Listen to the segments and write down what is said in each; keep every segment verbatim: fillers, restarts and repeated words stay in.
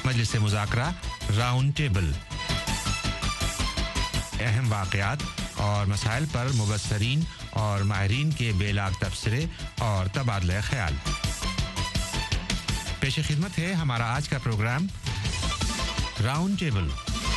मजलिस मुज़ाकरा round table, अहम वाक़यात और मसाइल पर मुबस्सरीन और माहिरीन के बेलाग तबसरे और तबादला ख्याल। पेश खिदमत है हमारा आज का प्रोग्राम राउंड टेबल।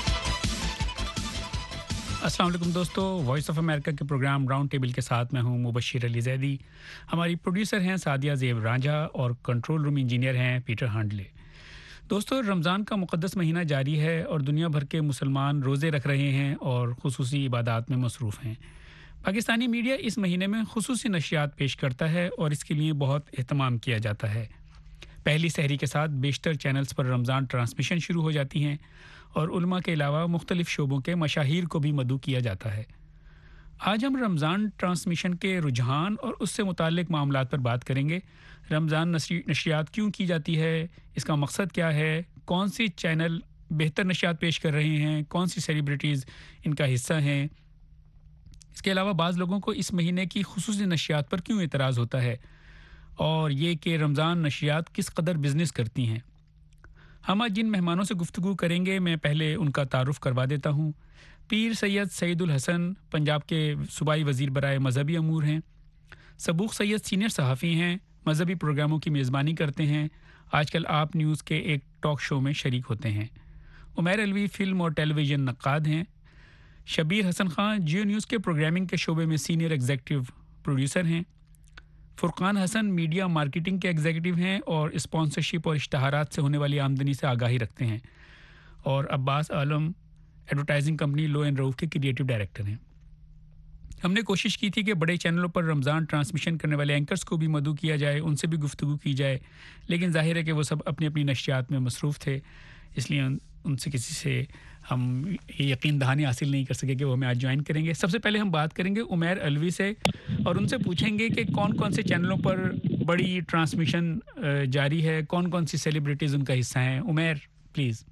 अस्सलाम वालेकुम दोस्तों, वॉइस ऑफ अमेरिका के प्रोग्राम राउंड टेबल के साथ मैं हूं मुबशिर अली ज़ैदी। हमारी प्रोड्यूसर हैं सादिया ज़ेब रांझा और कंट्रोल रूम इंजीनियर हैं पीटर हांडले। दोस्तों, रमज़ान का मुक़द्दस महीना जारी है और दुनिया भर के मुसलमान रोज़े रख रहे हैं और खुसूसी इबादत में मसरूफ़ हैं। पाकिस्तानी मीडिया इस महीने में खुसूसी नशियात पेश करता है और इसके लिए बहुत एहतमाम किया जाता है। पहली सहरी के साथ बेशतर चैनल्स पर रमज़ान ट्रांसमिशन शुरू हो जाती हैं और उलमा के अलावा मुख्तलिफ शोबों के मशाहिर को भी मदऊ किया जाता है। आज हम रमज़ान ट्रांसमिशन के रुझान और उससे मुताल्लिक मामलात पर बात करेंगे। रमज़ान नशियात क्यों की जाती है, इसका मकसद क्या है, कौन सी चैनल बेहतर नशियात पेश कर रहे हैं, कौन सी सेलिब्रिटीज़ इनका हिस्सा हैं। इसके अलावा बाज़ लोगों को इस महीने की खुसूसी नशियात पर क्यों एतराज़ होता है और ये कि रमज़ान नशियात किस कदर बिज़नेस करती हैं। हम आज जिन मेहमानों से गुफ्तगू करेंगे, मैं पहले उनका तारुफ करवा देता हूँ। पीर सैयद सईदुल हसन पंजाब के सूबाई वज़ीर बराए मजहबी अमूर हैं। सबूक सैयद सीनियर सहाफ़ी हैं, मजहबी प्रोग्रामों की मेज़बानी करते हैं, आजकल आप न्यूज़ के एक टॉक शो में शरीक होते हैं। उमैर अलवी फ़िल्म और टेलीविज़न नक्काद हैं। शबीर हसन ख़ान जियो न्यूज़ के प्रोग्रामिंग के शोबे में सीनियर एग्जीक्यूटिव प्रोड्यूसर हैं। फुरकान हसन मीडिया मार्केटिंग के एग्जीक्यूटिव हैं और स्पॉन्सरशिप और इश्तहारात से होने वाली आमदनी से आगाही रखते हैं। और Abbas Alam advertising company Lowe and Rauf के क्रिएटिव डायरेक्टर हैं। हमने कोशिश की थी कि बड़े चैनलों पर रमज़ान ट्रांसमिशन करने वाले एंकर्स को भी मदऊ किया जाए, उनसे भी गुफ्तगू की जाए, लेकिन जाहिर है कि वो सब अपनी अपनी नशियात में मसरूफ़ थे, इसलिए उन, उनसे किसी से हम ये यकीन दहानी हासिल नहीं कर सके कि वो हमें आज ज्वाइन करेंगे। सबसे पहले हम बात करेंगे उमैर अलवी से और उनसे पूछेंगे कि कौन कौन से चैनलों पर बड़ी ट्रांसमिशन जारी है, कौन कौन सी सेलिब्रिटीज़ उनका हिस्सा हैं। उमैर प्लीज़।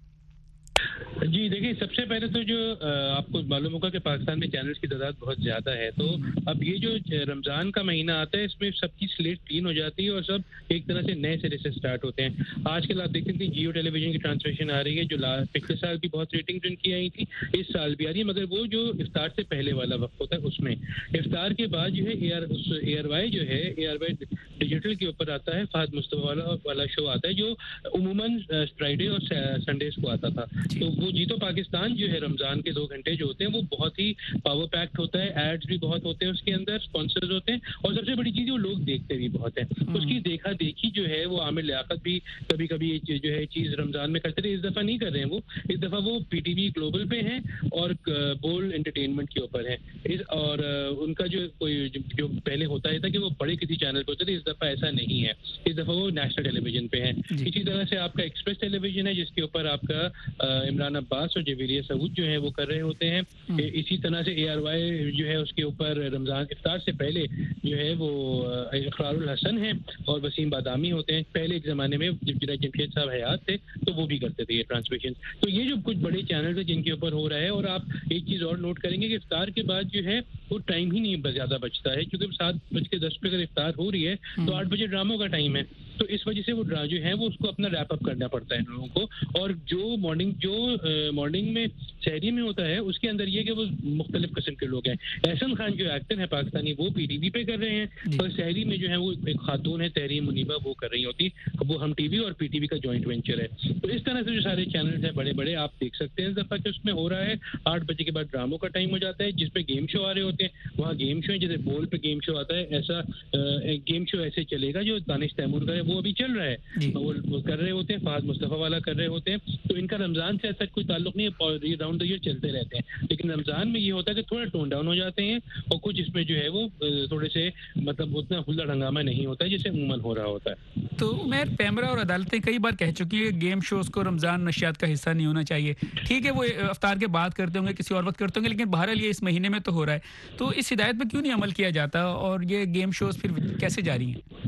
जी देखिए, सबसे पहले तो जो आपको मालूम होगा कि पाकिस्तान में चैनल्स की तादाद बहुत ज़्यादा है, तो अब ये जो रमज़ान का महीना आता है इसमें सबकी स्लेट क्लीन हो जाती है और सब एक तरह से नए सिरे से स्टार्ट होते हैं। आजकल आप देखते हैं जियो टेलीविजन की ट्रांसमिशन आ रही है, जो पिछले साल भी बहुत रेटिंग्स उनकी आई थी, इस साल भी आ रही है, मगर वो जो इफ्तार से पहले वाला वक्त होता है उसमें, इफ्तार के बाद जो है ए आर उस ए आर वाई जो है ए आर वाई डिजिटल के ऊपर आता है, फहद मुस्तफा वाला वाला शो आता है जो उमूमन फ्राइडे और संडेज को आता था। तो वो जी तो पाकिस्तान जो है रमज़ान के दो घंटे जो होते हैं वो बहुत ही पावर पैक्ड होता है, एड्स भी बहुत होते हैं उसके अंदर, स्पॉन्सर्स होते हैं और सबसे बड़ी चीज़ वो लोग देखते भी बहुत हैं। उसकी देखा देखी जो है वो आमिर लियाकत भी कभी कभी ये जो है चीज़ रमज़ान में करते थे, इस दफ़ा नहीं कर रहे हैं वो, इस दफ़ा वो पीटीवी ग्लोबल पे हैं और बोल एंटरटेनमेंट के ऊपर है इस, और उनका जो कोई जो पहले होता था कि वो बड़े किसी चैनल पर होते थे, इस दफ़ा ऐसा नहीं है, इस दफ़ा वो नेशनल टेलीविजन पे है। इसी तरह से आपका एक्सप्रेस टेलीविजन है जिसके ऊपर आपका इमरान अब्बास और जवेरिया सऊद जो है वो कर रहे होते हैं। इसी तरह से ए आर वाई जो है उसके ऊपर रमज़ान इफ्तार से पहले जो है वो इकरारुल हसन है और वसीम बादामी होते हैं। पहले एक ज़माने में जब जमशेद साहब हयात थे तो वो भी करते थे ये ट्रांसमिशन। तो ये जो कुछ बड़े चैनल है जिनके ऊपर हो रहा है, और आप एक चीज़ और नोट करेंगे कि इफ्तार के बाद जो है वो टाइम ही नहीं ज़्यादा बचता है, क्योंकि सात बज के दस पे अगर इफ्तार हो रही है तो आठ बजे ड्रामों का टाइम है, तो इस वजह से वो जो है वो उसको अपना रैप अप करना पड़ता है लोगों को। और जो मॉर्निंग जो मॉर्निंग में शहरी में होता है उसके अंदर ये कि वो मुख्तलिफ किस्म के लोग हैं। एहसन खान जो एक्टर है पाकिस्तानी वो पीटीवी पे कर रहे हैं, और शहरी में जो है वो एक खातून है तहरीम मुनीबा वो कर रही होती, वो हम टीवी और पीटीवी का जॉइंट वेंचर है। तो इस तरह से जो सारे चैनल्स हैं बड़े बड़े आप देख सकते हैं इस दफ़ा के उसमें हो रहा है। आठ बजे के बाद ड्रामों का टाइम हो जाता है जिसपे गेम शो आ रहे होते हैं, वहाँ गेम शो है, जैसे बोल पे गेम शो आता है, ऐसा एक गेम शो ऐसे चलेगा जो दानिश तैमूर का है वो अभी चल रहा है, वो, वो कर रहे होते हैं, फहद मुस्तफा वाला कर रहे होते हैं। तो इनका रमज़ान से ऐसा कोई ताल्लुक नहीं है, राउंड द ईयर चलते रहते हैं, लेकिन रमज़ान में ये होता है कि थोड़ा टोन डाउन हो जाते हैं और कुछ इसमें जो है वो थोड़े से मतलब उतना हुल्लड़ हंगामा नहीं होता है जैसे उमूमन हो रहा होता है। तो उमैर, पैमरा और अदालतें कई बार कह चुकी है गेम शोज़ को रमज़ान नशियात का हिस्सा नहीं होना चाहिए। ठीक है, वो इफ्तार के बाद करते होंगे, किसी और वक्त करते होंगे, लेकिन बहरहाल ये इस महीने में तो हो रहा है, तो इस हिदायत पर क्यों नहीं अमल किया जाता और ये गेम शोज़ फिर कैसे जारी हैं?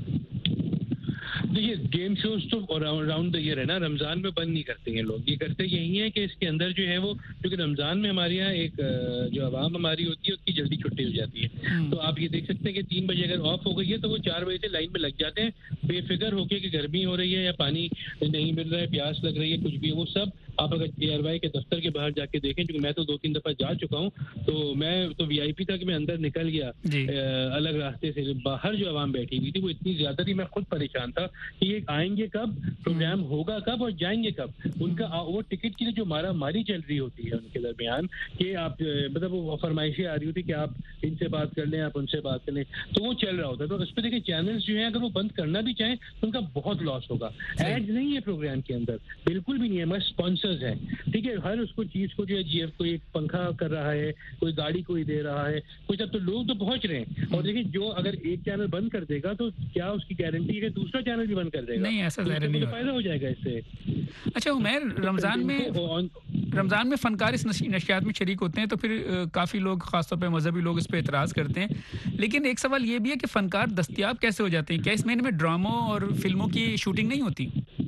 देखिए, गेम शोज तो राउंड द ईयर है ना, रमज़ान में बंद नहीं करते हैं लोग, ये करते यही है कि इसके अंदर जो है वो, क्योंकि रमज़ान में हमारे यहाँ एक जो आवाम हमारी होती है उसकी जल्दी छुट्टी हो जाती है, तो आप ये देख सकते हैं कि तीन बजे अगर ऑफ हो गई है तो वो चार बजे से लाइन में लग जाते हैं بے فکر ہو کے کہ گرمی ہو رہی ہے یا پانی نہیں مل رہا ہے, پیاس لگ رہی ہے, کچھ بھی ہے, وہ سب آپ اگر اے آر وائی کے دفتر کے باہر جا کے دیکھیں, کیونکہ میں تو دو تین دفعہ جا چکا ہوں, تو میں تو وی آئی پی تھا کہ میں اندر نکل گیا الگ راستے سے. باہر جو عوام بیٹھی ہوئی تھی وہ اتنی زیادہ تھی, میں خود پریشان تھا کہ یہ آئیں گے کب, پروگرام ہوگا کب اور جائیں گے کب. ان کا وہ ٹکٹ کے لیے جو مارا ماری چل رہی ہوتی ہے ان کے درمیان کہ آپ مطلب وہ فرمائشیں آ رہی ہوتی کہ آپ ان سے بات کر لیں, آپ ان سے بات کر لیں, تو وہ چل رہا ہوتا ہے. تو اس پہ دیکھیں چینلز جو ہیں اگر وہ بند کرنا بھی چاہیں تو ان کا بہت لاس ہوگا. ایڈ نہیں ہے پروگرام کے اندر, بالکل بھی نہیں ہے, بس اسپانسرز ہیں. ٹھیک ہے, ہر اس کو چیز کو جو ہے جی ایف کوئی ایک پنکھا کر رہا ہے, کوئی گاڑی کوئی دے رہا ہے, کوئی سب, تو لوگ تو پہنچ رہے ہیں. اور دیکھیں جو اگر ایک چینل بند کر دے گا تو کیا اس کی گارنٹی ہے کہ دوسرا چینل بھی بند کر دے گا؟ نہیں, ایسا ظاہر نہیں فائدہ ہو جائے گا اس سے. اچھا عمیر, رمضان میں رمضان میں فنکار اس نشریات میں شریک ہوتے ہیں, تو پھر کافی لوگ خاص طور پہ مذہبی لوگ اس پہ اعتراض کرتے ہیں, لیکن ایک سوال یہ بھی ہے کہ فنکار دستیاب کیسے ہو جاتے ہیں؟ کیا اس مہینے میں ڈراموں اور فلموں کی شوٹنگ نہیں ہوتی؟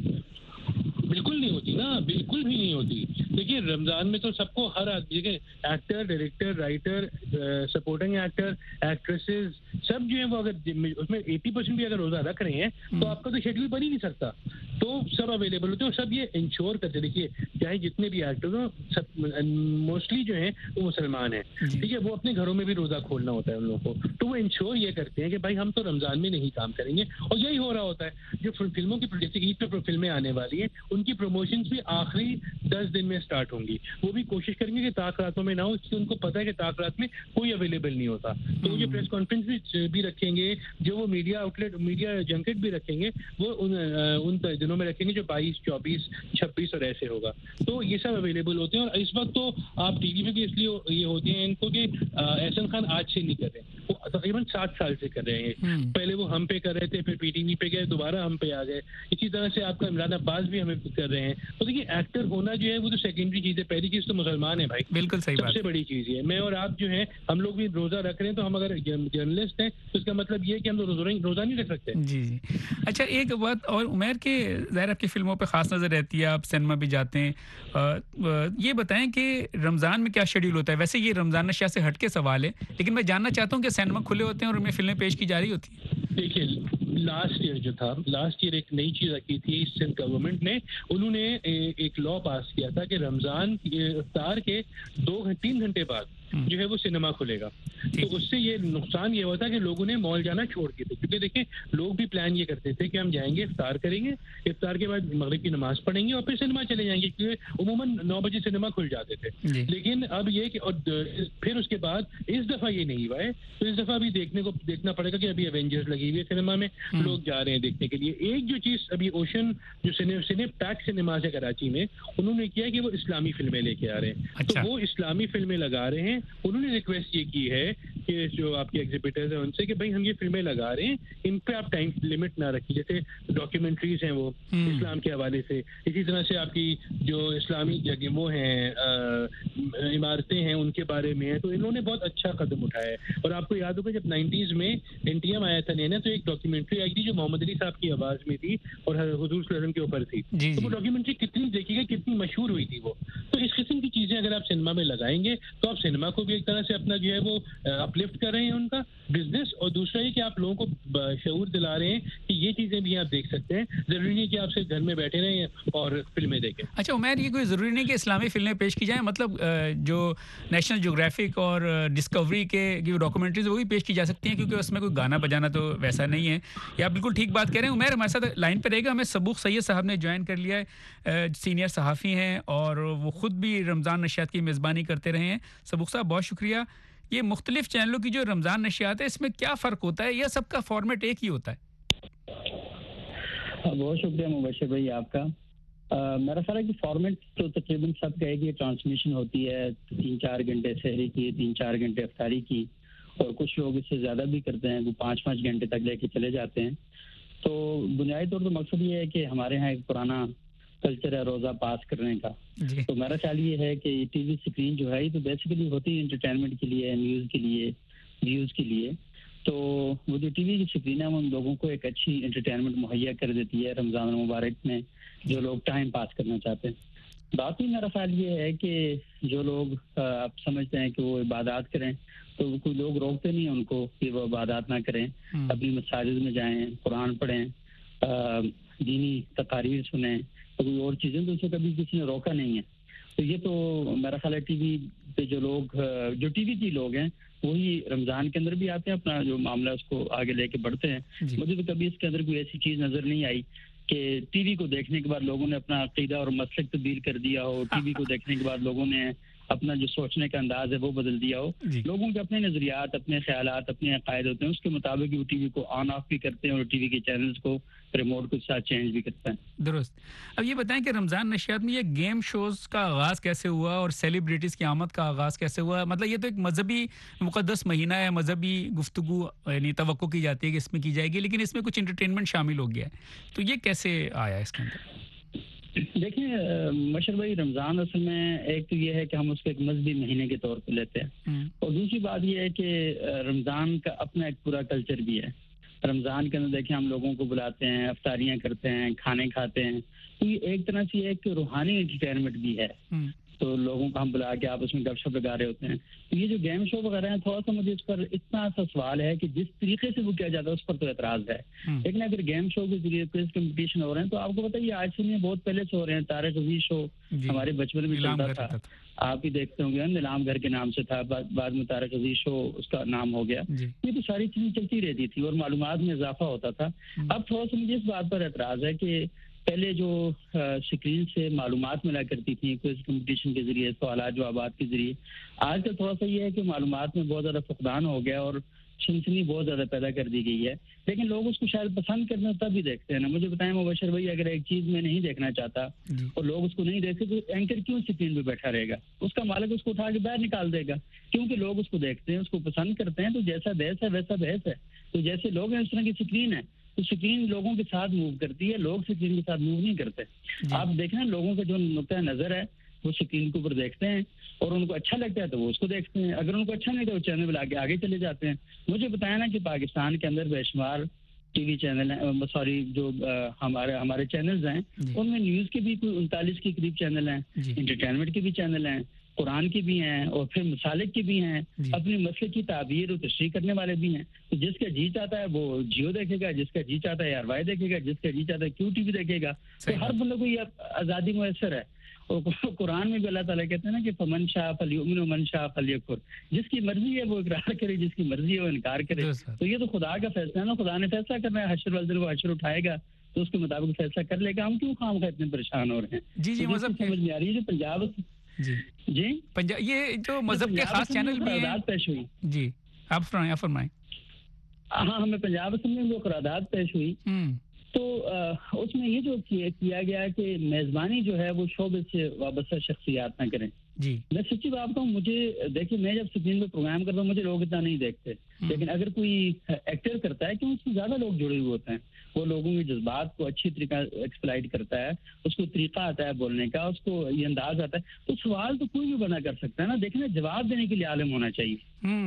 بالکل نہیں ہوتی نا, بالکل بھی نہیں ہوتی. دیکھیے رمضان میں تو سب کو ہر آدمی کے actor, director, writer, supporting actor, actresses سب جو ہیں وہ اگر اس میں ایٹی پرسینٹ بھی اگر روزہ رکھ رہے ہیں تو آپ کا تو شیڈول بن ہی نہیں سکتا. تو سب اویلیبل ہوتے ہیں اور سب یہ انشور کرتے. دیکھیے چاہے جتنے بھی ایکٹر ہوں, سب موسٹلی جو ہیں وہ مسلمان ہیں. ٹھیک ہے, وہ اپنے گھروں میں بھی روزہ کھولنا ہوتا ہے ان لوگوں کو, تو وہ انشور یہ کرتے ہیں کہ بھائی ہم تو رمضان میں نہیں کام کریں گے. اور یہی ہو رہا ہوتا ہے. جو فلموں کی عید پہ فلمیں آنے والی ہیں ان کی پروموشنز بھی آخری دس دن میں سٹارٹ ہوں گی. وہ بھی کوشش کریں گے کہ طاق راتوں میں نہ ہو, اس لیے ان کو پتہ ہے کہ طاق رات میں کوئی اویلیبل نہیں ہوتا. تو وہ جو پریس کانفرنس بھی رکھیں گے, جو وہ media outlet, media junket بھی رکھیں گے, وہ ان دنوں میں رکھیں گے جو بائیس, چوبیس, چھبیس اور ایسے ہوگا. تو یہ سب اویلیبل ہوتے ہیں. اور اس وقت تو آپ ٹی وی پہ بھی اس لیے یہ ہوتے ہیں ان کو کہ احسن خان آج سے نہیں کر رہے, وہ تقریباً سات سال سے کر رہے ہیں. پہلے وہ ہم پہ کر رہے تھے, پھر پی ٹی وی پہ گئے, دوبارہ ہم پہ آ گئے. اسی طرح سے آپ کا عمران عباس بھی ہمیں کر رہے ہیں. تو دیکھیے ایکٹر ہونا جو ہے وہ تو سیکنڈری چیز ہے, پہلی چیز تو مسلمان ہے بھائی, بالکل صحیح بات, سب سے بڑی چیز ہے. میں اور آپ جو ہیں ہم لوگ بھی روزہ رکھ رہے ہیں, تو ہم اگر جرنلسٹ ہیں تو اس کا مطلب یہ ہے کہ ہم تو روزہ نہیں رکھ سکتے. جی جی. اچھا ایک بات اور عمیر, کے ظاہر آپ کی فلموں پہ خاص نظر رہتی ہے, آپ سینما بھی جاتے ہیں, یہ بتائیں کہ رمضان میں کیا شیڈول ہوتا ہے؟ ویسے یہ رمضان نشہ سے ہٹ کے سوال ہے, لیکن میں جاننا چاہتا ہوں کہ سینما کھلے ہوتے ہیں اور ان میں فلمیں پیش کی جا رہی ہوتی ہیں؟ دیکھیے لاسٹ ایئر جو تھا, لاسٹ ایئر ایک نئی چیز رکھی تھی سندھ گورنمنٹ نے, انہوں نے ایک لا پاس کیا تھا کہ رمضان افطار کے دو تین گھنٹے بعد جو ہے وہ سنیما کھلے گا. تو اس سے یہ نقصان یہ ہوتا کہ لوگوں نے مال جانا چھوڑ دیے تھے, کیونکہ دیکھیں لوگ بھی پلان یہ کرتے تھے کہ ہم جائیں گے, افطار کریں گے, افطار کے بعد مغرب کی نماز پڑھیں گے اور پھر سنیما چلے جائیں گے, کیونکہ عموماً نو بجے سنیما کھل جاتے تھے. لیکن اب یہ کہ اور پھر اس کے بعد اس دفعہ یہ نہیں ہوا ہے, تو اس دفعہ بھی دیکھنے کو دیکھنا پڑے گا کہ ابھی ایونجرز لگی ہوئی ہے سنیما میں, لوگ جا رہے ہیں دیکھنے کے لیے. ایک جو چیز ابھی اوشن جو سنے پیک سنیما ہے کراچی میں, انہوں نے کیا کہ وہ اسلامی فلمیں لے کے آ رہے ہیں. تو وہ اسلامی فلمیں لگا رہے ہیں. انہوں نے ریکویسٹ یہ کی ہے کہ جو آپ کے ایگزیبیٹرز ہیں ان سے کہ بھائی ہم یہ فلمیں لگا رہے ہیں, ان پہ آپ ٹائم لمٹ نہ رکھیے. جیسے ڈاکیومنٹریز ہیں وہ اسلام کے حوالے سے, اسی طرح سے آپ کی جو اسلامی جگہ وہ ہیں عمارتیں ہیں ان کے بارے میں ہیں. تو انہوں نے بہت اچھا قدم اٹھایا ہے. اور آپ کو یاد ہوگا جب نائنٹیز میں این ٹی ایم آیا تھا نینا, تو ایک ڈاکیومنٹری آئی تھی جو محمد علی صاحب کی آواز میں تھی اور حضور صلی اللہ علیہ وسلم کے اوپر تھی. تو وہ ڈاکیومنٹری کتنی دیکھی گئی, کتنی مشہور ہوئی تھی وہ. تو اس قسم کی چیزیں اگر آپ سنیما میں لگائیں گے تو آپ سنیما کو بھی ایک طرح سے اپنا جو ہے وہ اپلفٹ کر رہے ہیں ان کا بزنس, اور دوسرا یہ کہ آپ لوگوں کو شعور دلا رہے ہیں کہ یہ چیزیں بھی آپ دیکھ سکتے ہیں. ضروری نہیں کہ آپ سے گھر میں بیٹھے رہیں اور فلمیں دیکھیں. اچھا عمیر, یہ کوئی ضروری نہیں کہ اسلامی فلمیں پیش کی جائیں, مطلب جو نیشنل جیوگرافک اور ڈسکوری کے جو ڈاکومنٹریز وہ بھی پیش کی جا سکتی ہیں, کیونکہ اس میں کوئی گانا بجانا تو ویسا نہیں ہے. یہ آپ بالکل ٹھیک بات کہہ رہے ہیں. عمیر ہمارے ساتھ لائن پہ رہے گا, ہمیں سبوق سید صاحب نے جوائن کر لیا ہے, سینئر صحافی ہیں اور وہ خود بھی رمضان نشریات کی میزبانی کرتے رہے ہیں. سبوق صاحب بہت شکریہ. یہ مختلف چینلوں کی جو رمضان نشریات ہے, اس میں کیا فرق ہوتا ہے یا سب کا فارمیٹ ایک ہی ہوتا ہے؟ بہت شکریہ مبشر بھائی آپ کا. میرا خیال ہے کہ فارمیٹ تو تقریباً سب کا ہے کہ ٹرانسمیشن ہوتی ہے تین چار گھنٹے سحری کی, تین چار گھنٹے افطاری کی, اور کچھ لوگ اس سے زیادہ بھی کرتے ہیں, وہ پانچ پانچ گھنٹے تک لے کے چلے جاتے ہیں. تو بنیادی طور پر مقصد یہ ہے کہ ہمارے ہاں ایک پرانا کلچر ہے روزہ پاس کرنے کا. جی. تو میرا خیال یہ ہے کہ ٹی وی اسکرین جو ہے یہ تو بیسیکلی ہوتی ہے انٹرٹینمنٹ کے لیے, نیوز کے لیے, ویوز کے لیے. تو وہ جو ٹی وی کی اسکرین ہے ان لوگوں کو ایک اچھی انٹرٹینمنٹ مہیا کر دیتی ہے رمضان المبارک میں, جو لوگ ٹائم پاس کرنا چاہتے ہیں. باقی میرا خیال یہ ہے کہ جو لوگ آپ سمجھتے ہیں کہ وہ عبادات کریں, تو کوئی لوگ روکتے نہیں ان کو کہ وہ عبادات نہ کریں, اپنی مساجد میں جائیں, قرآن پڑھیں, دینی تقاریر سنیں تو کوئی اور چیزیں، تو اسے کبھی کسی نے روکا نہیں ہے. تو یہ تو میرا خیال ہے ٹی وی پہ جو لوگ جو ٹی وی کے لوگ ہیں وہی رمضان کے اندر بھی آتے ہیں، اپنا جو معاملہ اس کو آگے لے کے بڑھتے ہیں. جی. مجھے تو کبھی اس کے اندر کوئی ایسی چیز نظر نہیں آئی کہ ٹی وی کو دیکھنے کے بعد لوگوں نے اپنا عقیدہ اور مسلک تبدیل کر دیا ہو، ٹی وی کو دیکھنے کے بعد لوگوں نے اپنا جو سوچنے کا انداز ہے وہ بدل دیا ہو. جی. لوگوں کے اپنے نظریات، اپنے خیالات، اپنے عقائد ہوتے ہیں، اس کے مطابق وہ ٹی وی کو آن آف بھی کرتے ہیں اور ٹی وی کے چینلز کو ریموٹ کے ساتھ چینج بھی کرتے ہیں. درست. اب یہ بتائیں کہ رمضان نشریات میں یہ گیم شوز کا آغاز کیسے ہوا اور سیلیبریٹیز کی آمد کا آغاز کیسے ہوا؟ مطلب یہ تو ایک مذہبی مقدس مہینہ ہے، مذہبی گفتگو یعنی توقع کی جاتی ہے کہ اس میں کی جائے گی، لیکن اس میں کچھ انٹرٹینمنٹ شامل ہو گیا ہے، تو یہ کیسے آیا اس کے اندر؟ دیکھیں مشر بھائی، رمضان اصل میں ایک تو یہ ہے کہ ہم اس کو ایک مذہبی مہینے کے طور پہ لیتے ہیں، اور دوسری بات یہ ہے کہ رمضان کا اپنا ایک پورا کلچر بھی ہے. رمضان کے اندر دیکھیں ہم لوگوں کو بلاتے ہیں، افطاریاں کرتے ہیں، کھانے کھاتے ہیں، تو یہ ایک طرح سے ایک روحانی انٹرٹینمنٹ بھی ہے. تو لوگوں کو ہم بلا کے آپ اس میں گپ شپ لگا رہے ہوتے ہیں. تو یہ جو گیم شو وغیرہ ہیں، تھوڑا سا مجھے اس پر اتنا سا سوال ہے کہ جس طریقے سے وہ کیا جاتا ہے اس پر تو اعتراض ہے. لیکن اگر گیم شو کے ذریعے کوئز کمپٹیشن ہو رہے ہیں تو آپ کو پتہ یہ آج سے نہیں، بہت پہلے سے ہو رہے ہیں. طارق عزیز شو ہمارے بچپن میں چلتا تھا، آپ ہی دیکھتے ہوں گے، نیلام گھر کے نام سے تھا، بعد میں طارق عزیز شو اس کا نام ہو گیا. یہ تو ساری چیزیں چلتی رہتی تھی اور معلومات میں اضافہ ہوتا تھا. اب تھوڑا سا مجھے اس بات پر اعتراض ہے کہ پہلے جو اسکرین سے معلومات ملا کرتی تھیں کوئز کمپٹیشن کے ذریعے، سوالات جوابات کے ذریعے، آج کل تھوڑا سا یہ ہے کہ معلومات میں بہت زیادہ فقدان ہو گیا اور سنسنی بہت زیادہ پیدا کر دی گئی ہے. لیکن لوگ اس کو شاید پسند کرتے ہیں تب بھی دیکھتے ہیں نا. مجھے بتائیں مبشر بھائی، اگر ایک چیز میں نہیں دیکھنا چاہتا اور لوگ اس کو نہیں دیکھتے تو اینکر کیوں اسکرین پہ بیٹھا رہے گا؟ اس کا مالک اس کو اٹھا کے باہر نکال دے گا، کیونکہ لوگ اس کو دیکھتے ہیں، اس کو پسند کرتے ہیں. تو جیسا دیس ہے ویسا بحث ہے. تو جیسے لوگ ہیں اس طرح کی اسکرین ہے، تو اسکرین لوگوں کے ساتھ موو کرتی ہے، لوگ اسکرین کے ساتھ موو نہیں کرتے. آپ دیکھیں لوگوں کا جو نقطۂ نظر ہے وہ اسکرین کے اوپر دیکھتے ہیں اور ان کو اچھا لگتا ہے تو وہ اس کو دیکھتے ہیں، اگر ان کو اچھا نہیں تو وہ چینل بلا کے آگے چلے جاتے ہیں. مجھے بتایا نا کہ پاکستان کے اندر بے شمار ٹی وی چینل ہیں، سوری جو ہمارے ہمارے چینلز ہیں ان میں نیوز کے بھی کوئی انتالیس کے قریب چینل ہیں، انٹرٹینمنٹ کے بھی چینل ہیں، قرآن کی بھی ہیں اور پھر مسالک کی بھی ہیں، اپنے مسئلے کی تعبیر اور تشریح کرنے والے بھی ہیں. تو جس کا جی چاہتا ہے وہ جیو دیکھے گا، جس کا جی چاہتا ہے آر وائی دیکھے گا، جس کا جی چاہتا ہے کیو ٹی وی دیکھے گا. تو ہر بندے کو یہ آزادی میسر ہے. اور قرآن میں بھی اللہ تعالیٰ کہتے ہیں نا کہ فمن شاء فلیؤمن ومن شاء فلیکفر، جس کی مرضی ہے وہ اقرار کرے، جس کی مرضی ہے وہ انکار کرے. تو یہ تو خدا کا فیصلہ ہے نا، خدا نے فیصلہ کرنا ہے، حشر والدین کو حشر اٹھائے گا تو اس کے مطابق فیصلہ کر لے گا. ہم کیوں خام خواہ اتنے پریشان ہو رہے ہیں؟ جی جی مذہب سمجھ میں آ رہی ہے جو پنجاب جی جی پنجاب یہ جو مذہب کے خاص چینل بھی ہیں پیش ہوئی. جی آپ فرمائیں آپ فرمائیں. ہاں ہمیں پنجاب اسمبلی میں جو قرارداد پیش ہوئی تو اس میں یہ جو کیا گیا کہ میزبانی جو ہے وہ شعبے سے وابستہ شخصیات نہ کریں. جی میں سچی بات کہوں، مجھے دیکھیں میں جب اسکرین پہ پروگرام کرتا ہوں مجھے لوگ اتنا نہیں دیکھتے، لیکن اگر کوئی ایکٹر کرتا ہے کیوں اس میں زیادہ لوگ جڑے ہوئے ہوتے ہیں، وہ لوگوں کے جذبات کو اچھی طریقہ ایکسپلائٹ کرتا ہے، اس کو طریقہ آتا ہے بولنے کا، اس کو یہ انداز آتا ہے. تو سوال تو کوئی بھی بنا کر سکتا ہے نا. دیکھیں نا جواب دینے کے لیے عالم ہونا چاہیے.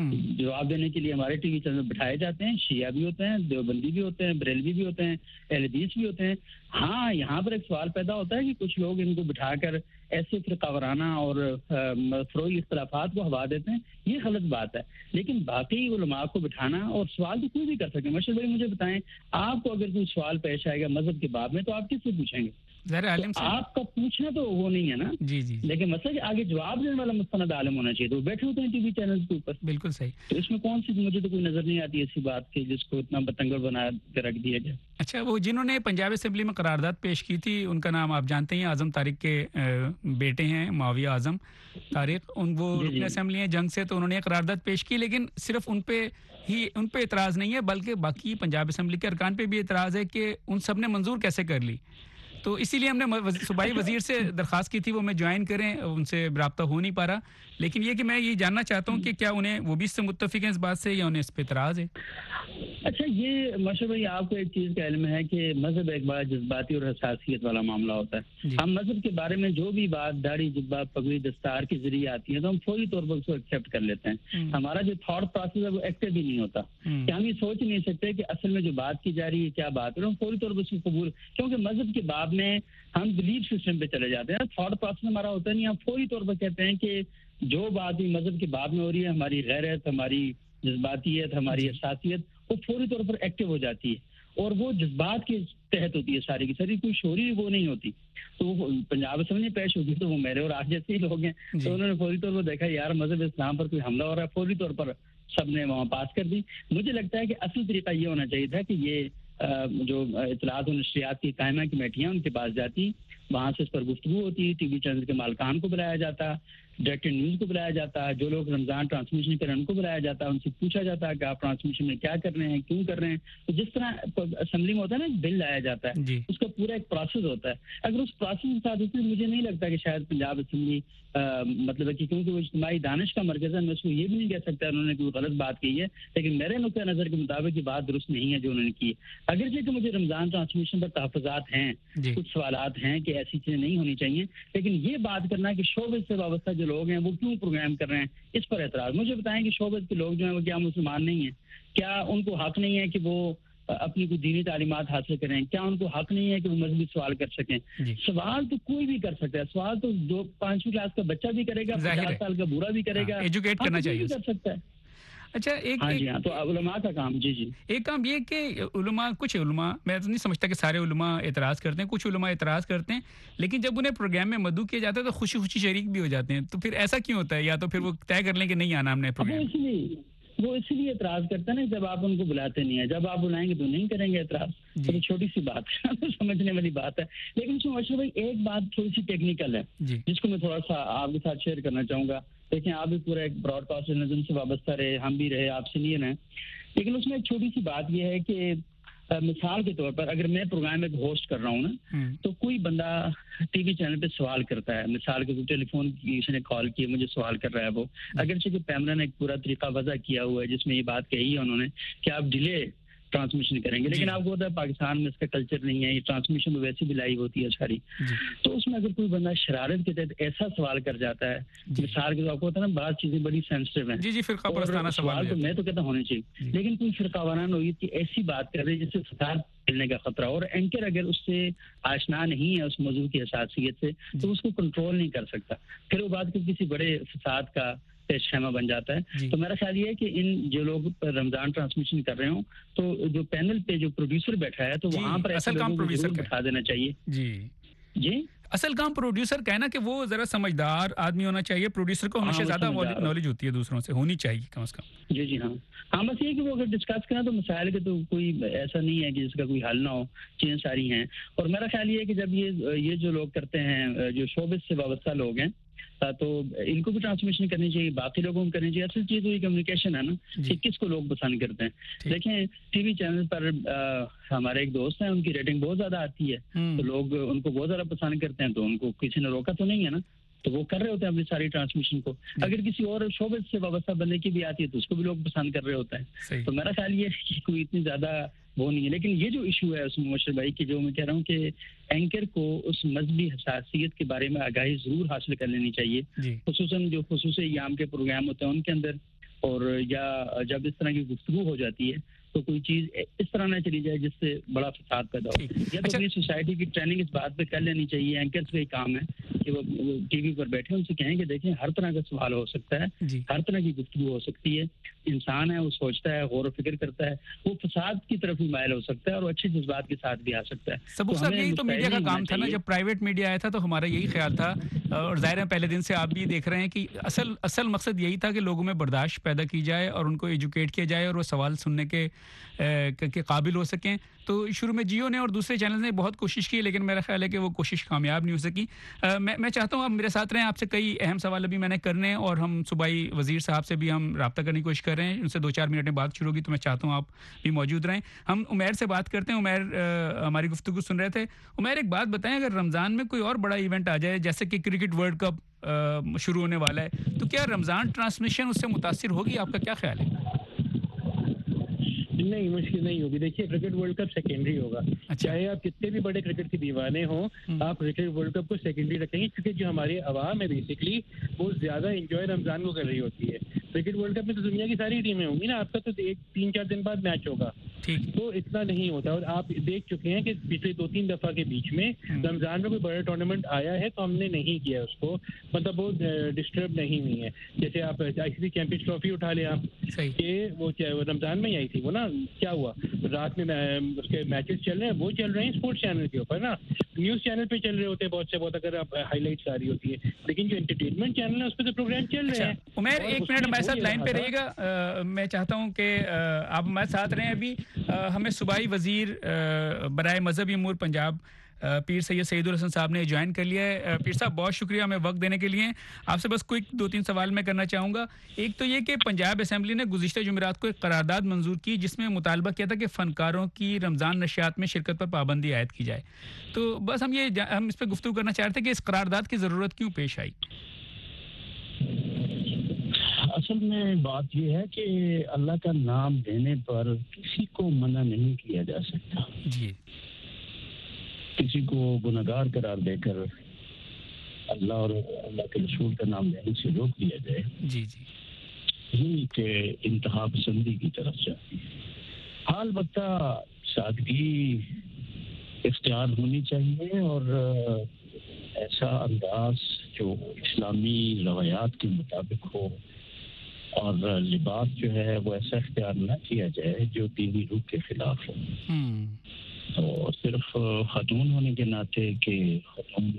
جواب دینے کے لیے ہمارے ٹی وی چینل بٹھائے جاتے ہیں، شیعہ بھی ہوتے ہیں، دیوبندی بھی ہوتے ہیں، بریلوی بھی ہوتے ہیں، اہل حدیث بھی ہوتے ہیں. ہاں یہاں پر ایک سوال پیدا ہوتا ہے کہ کچھ لوگ ان کو بٹھا کر ایسے فرقہ وارانہ اور فروئی اختلافات کو ہوا دیتے ہیں، یہ غلط بات ہے. لیکن باقی علماء کو بٹھانا اور سوال تو کوئی بھی کر سکے. مشر بھائی مجھے بتائیں، آپ کو اگر کوئی سوال پیش آئے گا مذہب کے باب میں تو آپ کس سے پوچھیں گے؟ آپ کا پوچھنا تو وہ نہیں ہے نا. جی جی لیکن مسئلہ کہ آگے جواب دینے والا مستند عالم ہونا چاہیے، تو وہ بیٹھے ہوتے ہیں ٹی وی چینلز کے اوپر. بالکل صحیح. تو اس میں کون سی مجھے تو کوئی نظر نہیں آتی ایسی بات کہ جس کو اتنا بتنگڑ بنا کے رکھ دیا جائے. اچھا، وہ جنہوں نے پنجاب اسمبلی میں قرارداد پیش کی تھی ان کا نام آپ جانتے ہیں، اعظم طارق کے بیٹے ہیں معاویہ اعظم طارق. ان وہ رکن اسمبلی ہیں جنگ سے، تو انہوں نے قرارداد پیش کی، لیکن صرف ان پہ ہی ان پہ اعتراض نہیں ہے بلکہ باقی پنجاب اسمبلی کے ارکان پہ بھی اعتراض ہے کہ ان سب نے منظور کیسے کر لی. تو اسی لیے ہم نے صوبائی وزیر سے درخواست کی تھی وہ میں جوائن کریں، ان سے رابطہ ہو نہیں پا رہا. لیکن یہ کہ میں یہ جاننا چاہتا ہوں کہ کیا انہیں وہ بھی اس سے متفق ہیں اس بات سے یا انہیں اس پہ اعتراض ہے؟ اچھا، یہ مشہور بھائی آپ کو ایک چیز کا علم ہے کہ مذہب ایک بڑا جذباتی اور حساسیت والا معاملہ ہوتا ہے. ہم مذہب کے بارے میں جو بھی بات داڑھی جبہ پگڑی دستار کے ذریعے آتی ہے تو ہم فوری طور پر اس کو ایکسیپٹ کر لیتے ہیں. ہمارا جو تھاٹ پروسیس ہے وہ ایکٹیو بھی نہیں ہوتا کہ ہم یہ سوچ نہیں سکتے کہ اصل میں جو بات کی جا رہی ہے کیا بات ہے، ہم فوری طور پر اس کو قبول، کیونکہ مذہب کے باب میں ہم بلیف سسٹم پہ چلے جاتے ہیں. تھاٹ پروسیس ہمارا ہوتا نہیں، ہم فوری طور پر کہتے ہیں کہ جو بات بھی مذہب کے باب میں ہو رہی ہے، ہماری غیرت، ہماری جذباتیت، ہماری حساسیت وہ فوری طور پر ایکٹیو ہو جاتی ہے. اور وہ جذبات کے تحت ہوتی ہے ساری کی ساری, کوئی شعوری وہ نہیں ہوتی. تو پنجاب اسمبلی پیش ہوگی تو وہ میرے اور آپ جیسے ہی لوگ ہیں, تو انہوں نے فوری طور پر دیکھا یار مذہب اسلام پر کوئی حملہ ہو رہا ہے, فوری طور پر سب نے وہاں پاس کر دی. مجھے لگتا ہے کہ اصل طریقہ یہ ہونا چاہیے تھا کہ یہ جو اطلاعات و نشریات کی قائمہ کمیٹیاں ان کے پاس جاتی, وہاں سے اس پر گفتگو ہوتی, ٹی وی چینل کے مالکان کو بلایا جاتا, ڈائریکٹر نیوز کو بلایا جاتا, جو لوگ رمضان ٹرانسمیشن کر رہے ہیں ان کو بلایا جاتا, ان سے پوچھا جاتا کہ آپ ٹرانسمیشن میں کیا کر رہے ہیں, کیوں کر رہے ہیں. تو جس طرح اسمبلی میں ہوتا ہے نا بل لایا جاتا ہے, جی. اس کا پورا ایک پروسیس ہوتا ہے. اگر اس پروسیس کے ساتھ اس میں مجھے نہیں لگتا کہ شاید پنجاب اسمبلی مطلب ہے کہ کیونکہ وہ اجتماعی دانش کا مرکز ہے, میں اس کو یہ بھی نہیں کہہ سکتا انہوں نے کوئی غلط بات کی ہے, لیکن میرے نقطۂ نظر کے مطابق یہ بات درست نہیں ہے جو انہوں نے کی. اگرچہ کہ مجھے رمضان ٹرانسمیشن پر تحفظات ہیں, جی. کچھ سوالات ہیں کہ ایسی چیزیں نہیں ہونی چاہیے, لیکن یہ بات کرنا کہ شعبے سے وابستہ جو لوگ ہیں وہ کیوں پروگرام کر رہے ہیں, اس پر اعتراض. مجھے بتائیں کہ شعبے کے لوگ جو ہیں وہ کیا مسلمان نہیں ہیں؟ کیا ان کو حق نہیں ہے کہ وہ اپنی کوئی دینی تعلیمات حاصل کریں؟ کیا ان کو حق نہیں ہے کہ وہ مذہبی سوال کر سکیں؟ جی. سوال تو کوئی بھی کر سکتا ہے, سوال تو جو پانچویں کلاس کا بچہ بھی کرے گا, پچاس سال کا بوڑھا بھی کرے گا, ایجوکیٹ کرنا چاہیے, کر سکتا ہے. اچھا ایک ہاں جی ہاں, تو علماء کا کام. جی جی ایک کام یہ کہ علماء, کچھ علماء, میں تو نہیں سمجھتا کہ سارے علماء اعتراض کرتے ہیں, کچھ علماء اعتراض کرتے ہیں, لیکن جب انہیں پروگرام میں مدعو کیا جاتا ہے تو خوشی خوشی شریک بھی ہو جاتے ہیں. تو پھر ایسا کیوں ہوتا ہے؟ یا تو پھر وہ طے کر لیں کہ نہیں آنا ہم نے پروگرام. اس لیے وہ اس لیے اعتراض کرتے ہیں نا جب آپ ان کو بلاتے نہیں ہیں, جب آپ بلائیں گے تو نہیں کریں گے اعتراض. جی. تو چھوٹی سی بات ہے, سمجھنے والی بات ہے. لیکن اس میں مشہور بھائی ایک بات تھوڑی سی ٹیکنیکل ہے, جی. جس کو میں تھوڑا سا آپ کے ساتھ شیئر کرنا چاہوں گا. دیکھیں آپ بھی پورا ایک براڈ کاسٹ جرنلزم سے وابستہ رہے, ہم بھی رہے, آپ سینئر ہیں, لیکن اس میں ایک چھوٹی سی بات یہ ہے کہ مثال کے طور پر اگر میں پروگرام ایک ہوسٹ کر رہا ہوں نا, تو کوئی بندہ ٹی وی چینل پہ سوال کرتا ہے, مثال کے ٹیلی فون کسی نے کال کی, مجھے سوال کر رہا ہے وہ, اگرچہ کہ پیمرا نے ایک پورا طریقہ وضع کیا ہوا ہے جس میں یہ بات کہی ہے انہوں نے کہ آپ ڈیلے ٹرانسمیشن کریں گے, لیکن آپ کو پتا ہے پاکستان میں اس کا کلچر نہیں ہے, یہ ٹرانسمیشن میں ویسے بھی لائیو ہوتی ہے ساری. تو اس میں اگر کوئی بندہ شرارت کے تحت ایسا سوال کر جاتا ہے, مثال کے طور پر ہوتا ہے نا بعض چیزیں بڑی سینسٹیو ہیں, جی جی فرقہ پرستانہ سوال تو میں تو کہتا ہونے چاہیے, لیکن کوئی فرقہ وارانہ نوعیت کی ایسی بات کر رہے جس سے فساد پھیلنے کا خطرہ, اور اینکر اگر اس سے آشنا نہیں ہے اس موضوع کی حساسیت سے تو اس کو کنٹرول نہیں کر سکتا, پھر وہ بات کسی بڑے فساد کا شیما بن جاتا ہے. جی. تو میرا خیال یہ ہے کہ ان جو لوگ رمضان ٹرانسمیشن کر رہے ہوں تو جو پینل پہ جو پروڈیوسر بیٹھا ہے تو جی. وہاں پر اصل کام پروڈیوسر کا بٹھا دینا چاہیے. جی جی اصل کام پروڈیوسر کا ہے نا کہ وہ ذرا سمجھدار آدمی ہونا چاہیے. پروڈیوسر کو ہمیشہ زیادہ نالج ہوتی ہے دوسروں سے, ہونی چاہیے کم از کم. جی جی ہاں ہاں بس یہ کہ وہ اگر ڈسکس کریں تو مسائل کے تو کوئی ایسا نہیں ہے کہ جس کا کوئی حل نہ ہو, چیزیں ساری ہیں. اور میرا خیال یہ ہے کہ جب یہ یہ جو لوگ کرتے ہیں جو شعبے سے وابستہ لوگ ہیں تو ان کو بھی ٹرانسمیشن کرنی چاہیے, باقی لوگوں کو کرنی چاہیے. اصل چیز تو یہ کمیونیکیشن ہے نا کہ کس کو لوگ پسند کرتے ہیں. دیکھیں ٹی وی چینل پر ہمارے ایک دوست ہیں, ان کی ریٹنگ بہت زیادہ آتی ہے, تو لوگ ان کو بہت زیادہ پسند کرتے ہیں, تو ان کو کسی نے روکا تو نہیں ہے نا, تو وہ کر رہے ہوتے ہیں اپنی ساری ٹرانسمیشن کو. اگر کسی اور شعبے سے وابستہ بندے کی بھی آتی ہے تو اس کو بھی لوگ پسند کر رہے ہوتے ہیں. تو میرا خیال یہ ہے کہ کوئی اتنی زیادہ وہ نہیں ہے. لیکن یہ جو ایشو ہے اس میں مبشر بھائی کہ جو میں کہہ رہا ہوں کہ اینکر کو اس مذہبی حساسیت کے بارے میں آگاہی ضرور حاصل کر لینی چاہیے, خصوصاً جو خصوصی ایام کے پروگرام ہوتے ہیں ان کے اندر, اور یا جب اس طرح کی گفتگو ہو جاتی ہے تو کوئی چیز اس طرح نہ چلی جائے جس سے بڑا فساد پیدا ہو. یا تو اپنی سوسائٹی کی ٹریننگ اس بات پہ کر لینی چاہیے. اینکرز کا ہی کام ہے کہ وہ ٹی وی پر بیٹھے ان سے کہیں کہ دیکھیں ہر طرح کا سوال ہو سکتا ہے, ہر طرح کی گفتگو ہو سکتی ہے. انسان ہے, وہ سوچتا ہے, غور و فکر کرتا ہے, وہ فساد کی طرف بھی مائل ہو سکتا ہے اور اچھے جذبات کے ساتھ بھی آ سکتا ہے. سب صاحب یہی تو میڈیا کا کام تھا نا, جب پرائیویٹ میڈیا آیا تھا تو ہمارا یہی خیال تھا, اور ظاہر ہے پہلے دن سے آپ بھی دیکھ رہے ہیں کہ اصل اصل مقصد یہی تھا کہ لوگوں میں برداشت پیدا کی جائے اور ان کو ایجوکیٹ کیا جائے اور وہ سوال سننے کے کے قابل ہو سکیں. تو شروع میں جیو نے اور دوسرے چینل نے بہت کوشش کی, لیکن میرا خیال ہے کہ وہ کوشش کامیاب نہیں ہو سکی. میں میں چاہتا ہوں آپ میرے ساتھ رہیں, آپ سے کئی اہم سوال ابھی میں نے کرنے ہیں, اور ہم صوبائی وزیر صاحب سے بھی ہم رابطہ کرنے کی کوشش کر رہے ہیں. ان سے دو چار منٹ میں بات شروع ہوگی, تو میں چاہتا ہوں آپ بھی موجود رہیں. ہم عمیر سے بات کرتے ہیں. عمیر ہماری گفتگو سن رہے تھے. عمیر ایک بات بتائیں, اگر رمضان میں کوئی اور بڑا ایونٹ آ جائے جیسے کہ کرکٹ ورلڈ کپ شروع ہونے والا ہے, تو کیا رمضان ٹرانسمیشن اس سے متاثر ہوگی؟ آپ کا کیا خیال ہے؟ نہیں, مشکل نہیں ہوگی. دیکھیے کرکٹ ورلڈ کپ سیکنڈری ہوگا, چاہے آپ کتنے بھی بڑے کرکٹ کے دیوانے ہوں, آپ کرکٹ ورلڈ کپ کو سیکنڈری رکھیں گے, کیونکہ جو ہماری عوام ہے بیسکلی وہ زیادہ انجوائے رمضان کو کر رہی ہوتی ہے. کرکٹ ورلڈ کپ میں تو دنیا کی ساری ٹیمیں ہوں گی نا, آپ کا تو ایک تین چار دن بعد میچ ہوگا, تو اتنا نہیں ہوتا. اور آپ دیکھ چکے ہیں کہ پچھلے دو تین دفعہ کے بیچ میں رمضان میں کوئی بڑا ٹورنامنٹ آیا ہے تو ہم نے نہیں کیا اس کو, مطلب وہ ڈسٹرب نہیں ہوئی ہے. جیسے آپ آئی سی سی چیمپئنز ٹرافی اٹھا لیں آپ, کہ وہ رمضان میں ہی آئی تھی وہ نا, کیا ہوا رات میں اس کے میچز چل رہے ہیں, وہ چل رہے ہیں اسپورٹس چینل کے اوپر نا, نیوز چینل پہ چل رہے ہوتے ہیں بہت سے بہت, اگر آپ ہائی لائٹس آ رہی ہوتی ہے, لیکن جو انٹرٹینمنٹ چینل ہے اس پہ تو پروگرام چل رہے ہیں. عمیر ایک منٹ ہمارے ساتھ لائن پہ رہیے گا, میں چاہتا ہوں کہ آپ ہمارے ساتھ رہیں. ابھی ہمیں صوبائی وزیر برائے مذہبی امور پنجاب پیر سید سعید الحسن صاحب نے جوائن کر لیا ہے. پیر صاحب بہت شکریہ ہمیں وقت دینے کے لیے. آپ سے بس کوئی دو تین سوال میں کرنا چاہوں گا. ایک تو یہ کہ پنجاب اسمبلی نے گزشتہ جمعرات کو ایک قرارداد منظور کی جس میں مطالبہ کیا تھا کہ فنکاروں کی رمضان نشریات میں شرکت پر پابندی عائد کی جائے. تو بس ہم یہ ہم اس پہ گفتگو کرنا چاہ رہے تھے کہ اس قرارداد کی ضرورت کیوں پیش آئی. اصل میں بات یہ ہے کہ اللہ کا نام لینے پر کسی کو منع نہیں کیا جا سکتا. جی, کسی کو گناہگار قرار دے کر اللہ اور اللہ کے رسول کا نام لینے سے روک دیا جائے. جی جی یہی کہ انتہا پسندی کی طرف جاتی ہے. حال البتہ سادگی اختیار ہونی چاہیے اور ایسا انداز جو اسلامی روایات کے مطابق ہو, اور لباس جو ہے وہ ایسا اختیار نہ کیا جائے جو دینی روح کے خلاف ہو. تو صرف خاتون ہونے کے ناطے کہ خاتون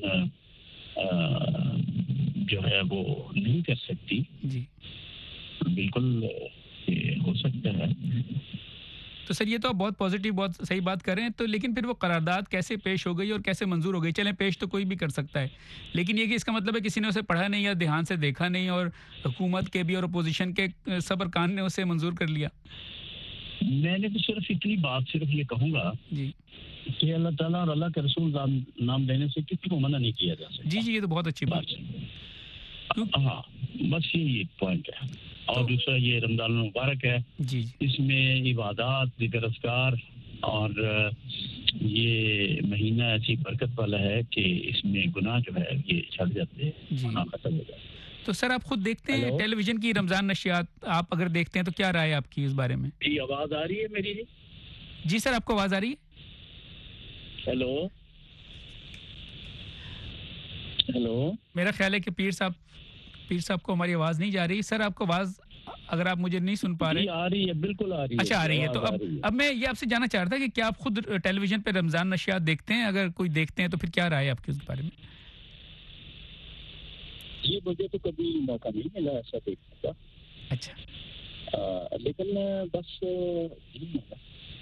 جو ہے وہ نہیں کر سکتی, جی بالکل ہو سکتا ہے. تو سر یہ تو آپ بہت پازیٹیو بہت صحیح بات کر رہے ہیں. تو لیکن پھر وہ قرارداد کیسے پیش ہو گئی اور کیسے منظور ہو گئی؟ چلیں پیش تو کوئی بھی کر سکتا ہے, لیکن یہ کہ اس کا مطلب ہے کسی نے اسے پڑھا نہیں یا دھیان سے دیکھا نہیں اور حکومت کے بھی اور اپوزیشن کے سب ارکان نے اسے منظور کر لیا. میں نے تو صرف اتنی بات صرف یہ کہوں گا جی کہ اللہ تعالیٰ اور اللہ کے رسول نام لینے سے کسی کو منع نہیں کیا جا سکتا. جی جی یہ تو بہت اچھی بات ہے. ہاں بس یہی ایک پوائنٹ ہے. اور دوسرا یہ رمضان المبارک ہے, جی اس میں عبادات ذکر اذکار اور یہ مہینہ ایسی برکت والا ہے کہ اس میں گناہ جو ہے یہ چھٹ جاتے ہیں, گناہ ختم ہو جاتے ہیں. تو سر آپ خود دیکھتے ہیں ٹیلی ویژن کی رمضان نشریات, آپ اگر دیکھتے ہیں تو کیا رائے آپ کی اس بارے میں؟ جی آواز آ رہی ہے میری؟ جی سر آپ کو آواز آ رہی ہے؟ ہیلو ہیلو میرا خیال ہے کہ پیر صاحب پیر صاحب کو ہماری آواز نہیں جا رہی. سر آپ کو آواز اگر آپ مجھے نہیں سن پا رہے؟ آ رہی ہے, بالکل آ رہی ہے. اچھا آ رہی ہے. تو اب اب میں یہ آپ سے جاننا چاہ رہا تھا کہ کیا آپ خود ٹیلی ویژن پہ رمضان نشریات دیکھتے ہیں؟ اگر کوئی دیکھتے ہیں تو پھر کیا رائے ہے آپ کی اس بارے میں؟ جی مجھے تو کبھی موقع نہیں ملا ایسا دیکھنے کا. اچھا لیکن بس یہی ہے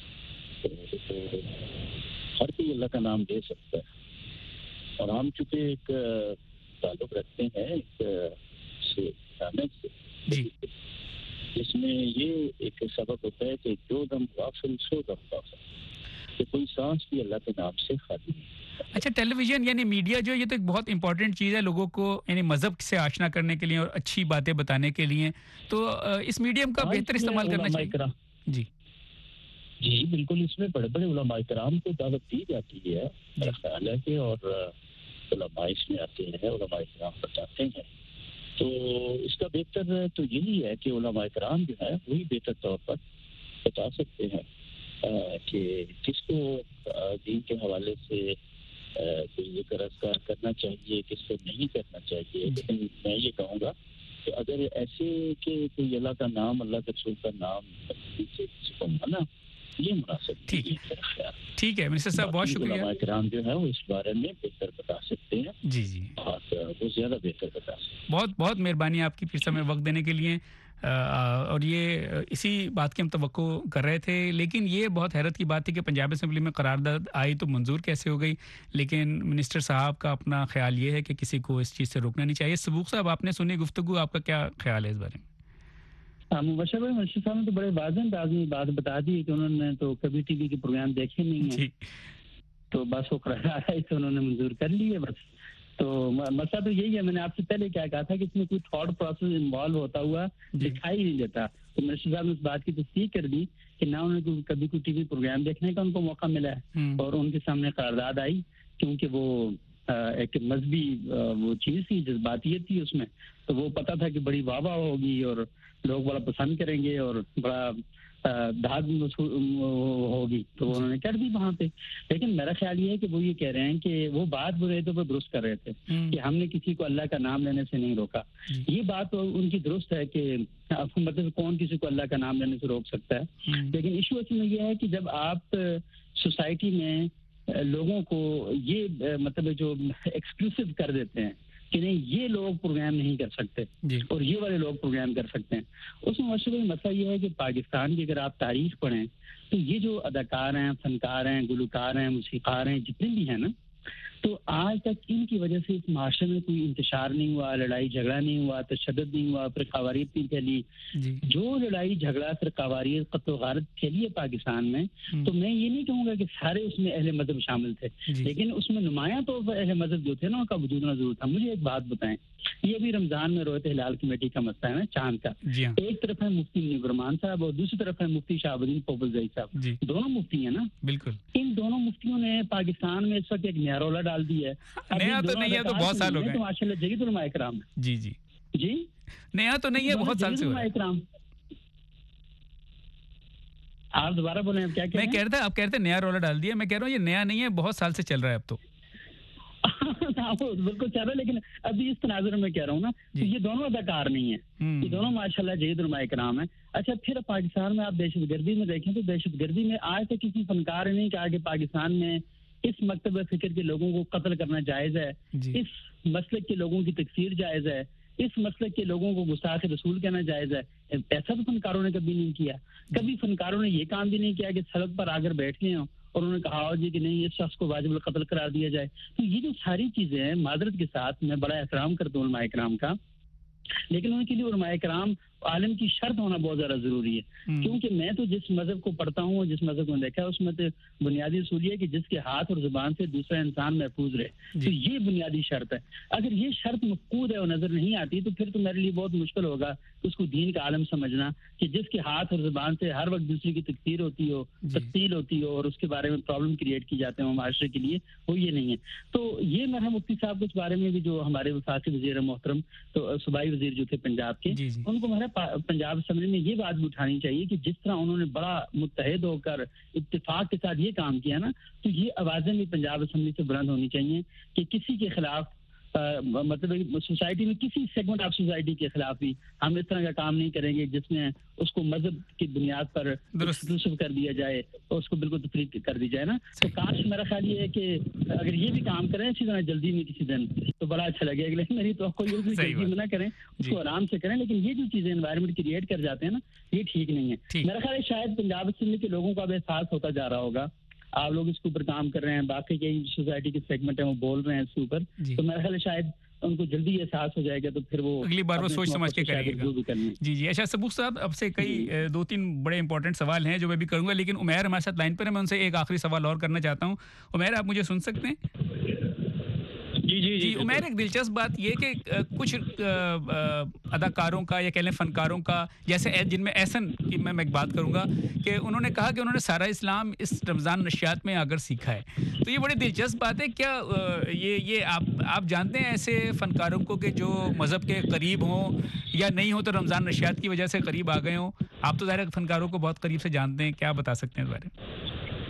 ہر کوئی اللہ کا نام دے سکتا ہے, اور ہم چونکہ ایک تعلق رکھتے ہیں ایک سے جی, اس میں یہ ایک سبق ہوتا ہے کہ جو دم غافل سو دم غافل, کہ کوئی سانس بھی اللہ کے نام سے خالی نہیں. اچھا ٹیلی ویژن یعنی میڈیا جو یہ تو ایک بہت امپورٹنٹ چیز ہے لوگوں کو یعنی مذہب سے آشنا کرنے کے لیے اور اچھی باتیں بتانے کے لیے, تو اس میڈیم کا بہتر استعمال کرنا چاہیے. جی جی بالکل, اس میں بڑے بڑے علماء کرام کو دعوت دی جاتی ہے میرا خیال ہے کہ, اور علماء اس میں آتے ہیں, علماء کرام بتاتے ہیں. تو اس کا بہتر تو یہی ہے کہ علماء کرام جو ہے وہی بہتر طور پر بتا سکتے ہیں کہ کس کو دین کے حوالے سے کوئی ذکر اذکار کرنا چاہیے, کس کو نہیں کرنا چاہیے. لیکن میں یہ کہوں گا کہ اگر ایسے کہ کوئی اللہ کا نام اللہ کے رسول کا نام سے کسی کو منع, یہ مناسب ٹھیک ہے. ٹھیک ہے منسٹر صاحب بہت شکریہ. علماء کرام جو ہے وہ اس بارے میں بہتر بتا سکتے ہیں. جی جی اور وہ زیادہ بہتر بتا سکتے ہیں. بہت بہت مہربانی آپ کی پھر سے ہمیں وقت دینے کے لیے. اور یہ اسی بات کی ہم توقع کر رہے تھے, لیکن یہ بہت حیرت کی بات تھی کہ پنجاب اسمبلی میں قرارداد آئی تو منظور کیسے ہو گئی, لیکن منسٹر صاحب کا اپنا خیال یہ ہے کہ کسی کو اس چیز سے روکنا نہیں چاہیے. سبوق صاحب آپ نے سنی گفتگو, آپ کا کیا خیال ہے اس بارے میں؟ مبشر بھائی منسٹر صاحب نے تو بڑے واضح انداز میں بات بتا دی کہ انہوں نے تو کبھی ٹی وی کے پروگرام دیکھے نہیں ہیں, تو بس وہ قرارداد آئی تو انہوں نے منظور کر لی ہے بس. تو مسئلہ تو یہی ہے, میں نے آپ سے پہلے کیا کہا تھا کہ اس میں کوئی تھاٹ پروسیس انوالو ہوتا ہوا دکھائی نہیں دیتا. تو منسٹر صاحب نے اس بات کی تصدیق کر دی کہ نہ انہوں نے کبھی کوئی ٹی وی پروگرام دیکھنے کا ان کو موقع ملا ہے, اور ان کے سامنے قرارداد آئی کیونکہ وہ ایک مذہبی وہ چیز تھی, جذباتیت تھی اس میں, تو وہ پتہ تھا کہ بڑی واہ واہ ہوگی اور لوگ بڑا پسند کریں گے اور بڑا دھاگ ہوگی، تو انہوں نے کر دی وہاں پہ. لیکن میرا خیال یہ ہے کہ وہ یہ کہہ رہے ہیں کہ وہ بات برے تو وہ درست کر رہے تھے کہ ہم نے کسی کو اللہ کا نام لینے سے نہیں روکا. یہ بات ان کی درست ہے کہ مطلب کون کسی کو اللہ کا نام لینے سے روک سکتا ہے. لیکن ایشو اصل میں یہ ہے کہ جب آپ سوسائٹی میں لوگوں کو یہ مطلب جو ایکسکلوسیو کر دیتے ہیں کہ نہیں یہ لوگ پروگرام نہیں کر سکتے اور یہ والے لوگ پروگرام کر سکتے ہیں، اس میں مشکل مسئلہ یہ ہے کہ پاکستان کی اگر آپ تاریخ پڑھیں تو یہ جو اداکار ہیں، فنکار ہیں، گلوکار ہیں، موسیقار ہیں، جتنے بھی ہیں نا، تو آج تک ان کی وجہ سے اس معاشرے میں کوئی انتشار نہیں ہوا، لڑائی جھگڑا نہیں ہوا، تشدد نہیں ہوا، فرقہ واریت نہیں پھیلی. جو لڑائی جھگڑا فرقہ واریت قتل و غارت پھیلی ہے پاکستان میں، تو میں یہ نہیں کہوں گا کہ سارے اس میں اہل مذہب شامل تھے، لیکن اس میں نمایاں طور پر اہل مذہب جو تھے نا ان کا وجود ہونا ضرور تھا. مجھے ایک بات بتائیں، یہ ابھی رمضان میں رویت ہلال کمیٹی کا مسئلہ ہے نا چاند کا، ایک طرف ہے مفتی منیب الرحمان صاحب اور دوسری طرف ہے مفتی شہاب الدین پوپل زئی صاحب، دونوں مفتی ہیں نا. بالکل ان دونوں مفتیوں نے پاکستان میں اس وقت ایک نیا رولا ڈال دی ہے. نیا تو نہیں ہے، تو بہت سال ہو گئے ماشاء اللہ جدید علماء کرام. جی جی جی نیا تو نہیں ہے، بہت سال سے ہو رہا ہے. آپ دوبارہ بولیں اب کیا کہہ رہے ہیں؟ میں کہہ رہا تھا آپ کہہ رہے تھے نیا رولا ڈال دیا، میں کہہ رہا ہوں یہ نیا نہیں ہے، بہت سال سے چل رہا ہے اب تو. بالکل چل رہا ہے، لیکن ابھی اس تناظر میں کہہ رہا ہوں نا کہ یہ دونوں اداکار نہیں ہیں، یہ دونوں ماشاءاللہ جدید علماء کرام ہیں. اچھا پھر پاکستان میں آپ دہشت گردی میں دیکھیں تو دہشت گردی میں آج تک کسی فنکار نے نہیں کہا کہ پاکستان میں اس مکتب فکر کے لوگوں کو قتل کرنا جائز ہے، اس مسلک کے لوگوں کی تکفیر جائز ہے، اس مسلک کے لوگوں کو گستاخ رسول کہنا جائز ہے. ایسا تو فنکاروں نے کبھی نہیں کیا. کبھی فنکاروں نے یہ کام بھی نہیں کیا کہ سڑک پر آ کر بیٹھ گئے ہوں اور انہوں نے کہا ہو جی کہ نہیں اس شخص کو واجب القتل قرار دیا جائے. تو یہ جو ساری چیزیں ہیں، معذرت کے ساتھ میں بڑا احترام کرتا ہوں علماء کرام کا، لیکن ان کے لیے علماء کرام عالم کی شرط ہونا بہت زیادہ ضروری ہے. کیونکہ میں تو جس مذہب کو پڑھتا ہوں اور جس مذہب کو دیکھا ہے اس میں تو بنیادی اصول یہ ہے کہ جس کے ہاتھ اور زبان سے دوسرا انسان محفوظ رہے. تو یہ بنیادی شرط ہے. اگر یہ شرط مفقود ہے اور نظر نہیں آتی تو پھر تو میرے لیے بہت مشکل ہوگا اس کو دین کا عالم سمجھنا کہ جس کے ہاتھ اور زبان سے ہر وقت دوسری کی تکفیر ہوتی ہو، تقتیل ہوتی ہو اور اس کے بارے میں پرابلم کریٹ کی جاتے ہیں معاشرے کے لیے، وہ یہ نہیں ہے. تو یہ میرا مفتی صاحب کے بارے میں بھی جو ہمارے وفاقی وزیر محترم تو صوبائی وزیر جو تھے پنجاب کے، ان کو میرا پنجاب اسمبلی میں یہ بات بھی اٹھانی چاہیے کہ جس طرح انہوں نے بڑا متحد ہو کر اتفاق کے ساتھ یہ کام کیا نا، تو یہ آوازیں بھی پنجاب اسمبلی سے بلند ہونی چاہیے کہ کسی کے خلاف مطلب سوسائٹی میں کسی سیگمنٹ آف سوسائٹی کے خلاف بھی ہم اس طرح کا کام نہیں کریں گے جس میں اس کو مذہب کی بنیاد پر ایکسکلوسیو کر دیا جائے اور اس کو بالکل تفریق کر دی جائے نا. تو کاش میرا خیال یہ ہے کہ اگر یہ بھی کام کریں اسی طرح جلدی میں کسی دن تو بڑا اچھا لگے گا. لیکن میری توقع یہ ہے کہ جلدی نہ کریں، اس کو آرام سے کریں، لیکن یہ جو چیزیں انوائرمنٹ کریٹ کر جاتے ہیں نا یہ ٹھیک نہیں ہے. میرا خیال ہے شاید پنجاب اسمبلی کے لوگوں کا اب احساس ہوتا جا رہا ہوگا، آپ لوگ اس کے اوپر کام کر رہے ہیں، باقی کئی سوسائٹی کے سیگمنٹ ہیں وہ بول رہے ہیں اس کے اوپر، تو میرا خیال ہے شاید ان کو جلدی احساس ہو جائے گا تو پھر وہ اگلی بار وہ سوچ سمجھ کے کرے گا. جی جی اچھا صبوح صاحب اب سے کئی دو تین بڑے امپورٹنٹ سوال ہیں جو میں بھی کروں گا، لیکن عمیر ہمارے ساتھ لائن پر ہے، میں ان سے ایک آخری سوال اور کرنا چاہتا ہوں. عمیر آپ مجھے سن سکتے ہیں؟ جی جی جی عمیر ایک دلچسپ بات یہ کہ کچھ اداکاروں کا یا کہہ لیں فنکاروں کا جیسے جن میں احسن کی میں ایک بات کروں گا کہ انہوں نے کہا کہ انہوں نے سارا اسلام اس رمضان نشریات میں آ کر سیکھا ہے. تو یہ بڑی دلچسپ بات ہے. کیا یہ یہ آپ آپ جانتے ہیں ایسے فنکاروں کو کہ جو مذہب کے قریب ہوں یا نہیں ہوں تو رمضان نشریات کی وجہ سے قریب آ گئے ہوں؟ آپ تو ظاہر فنکاروں کو بہت قریب سے جانتے ہیں، کیا بتا سکتے ہیں اس بارے میں؟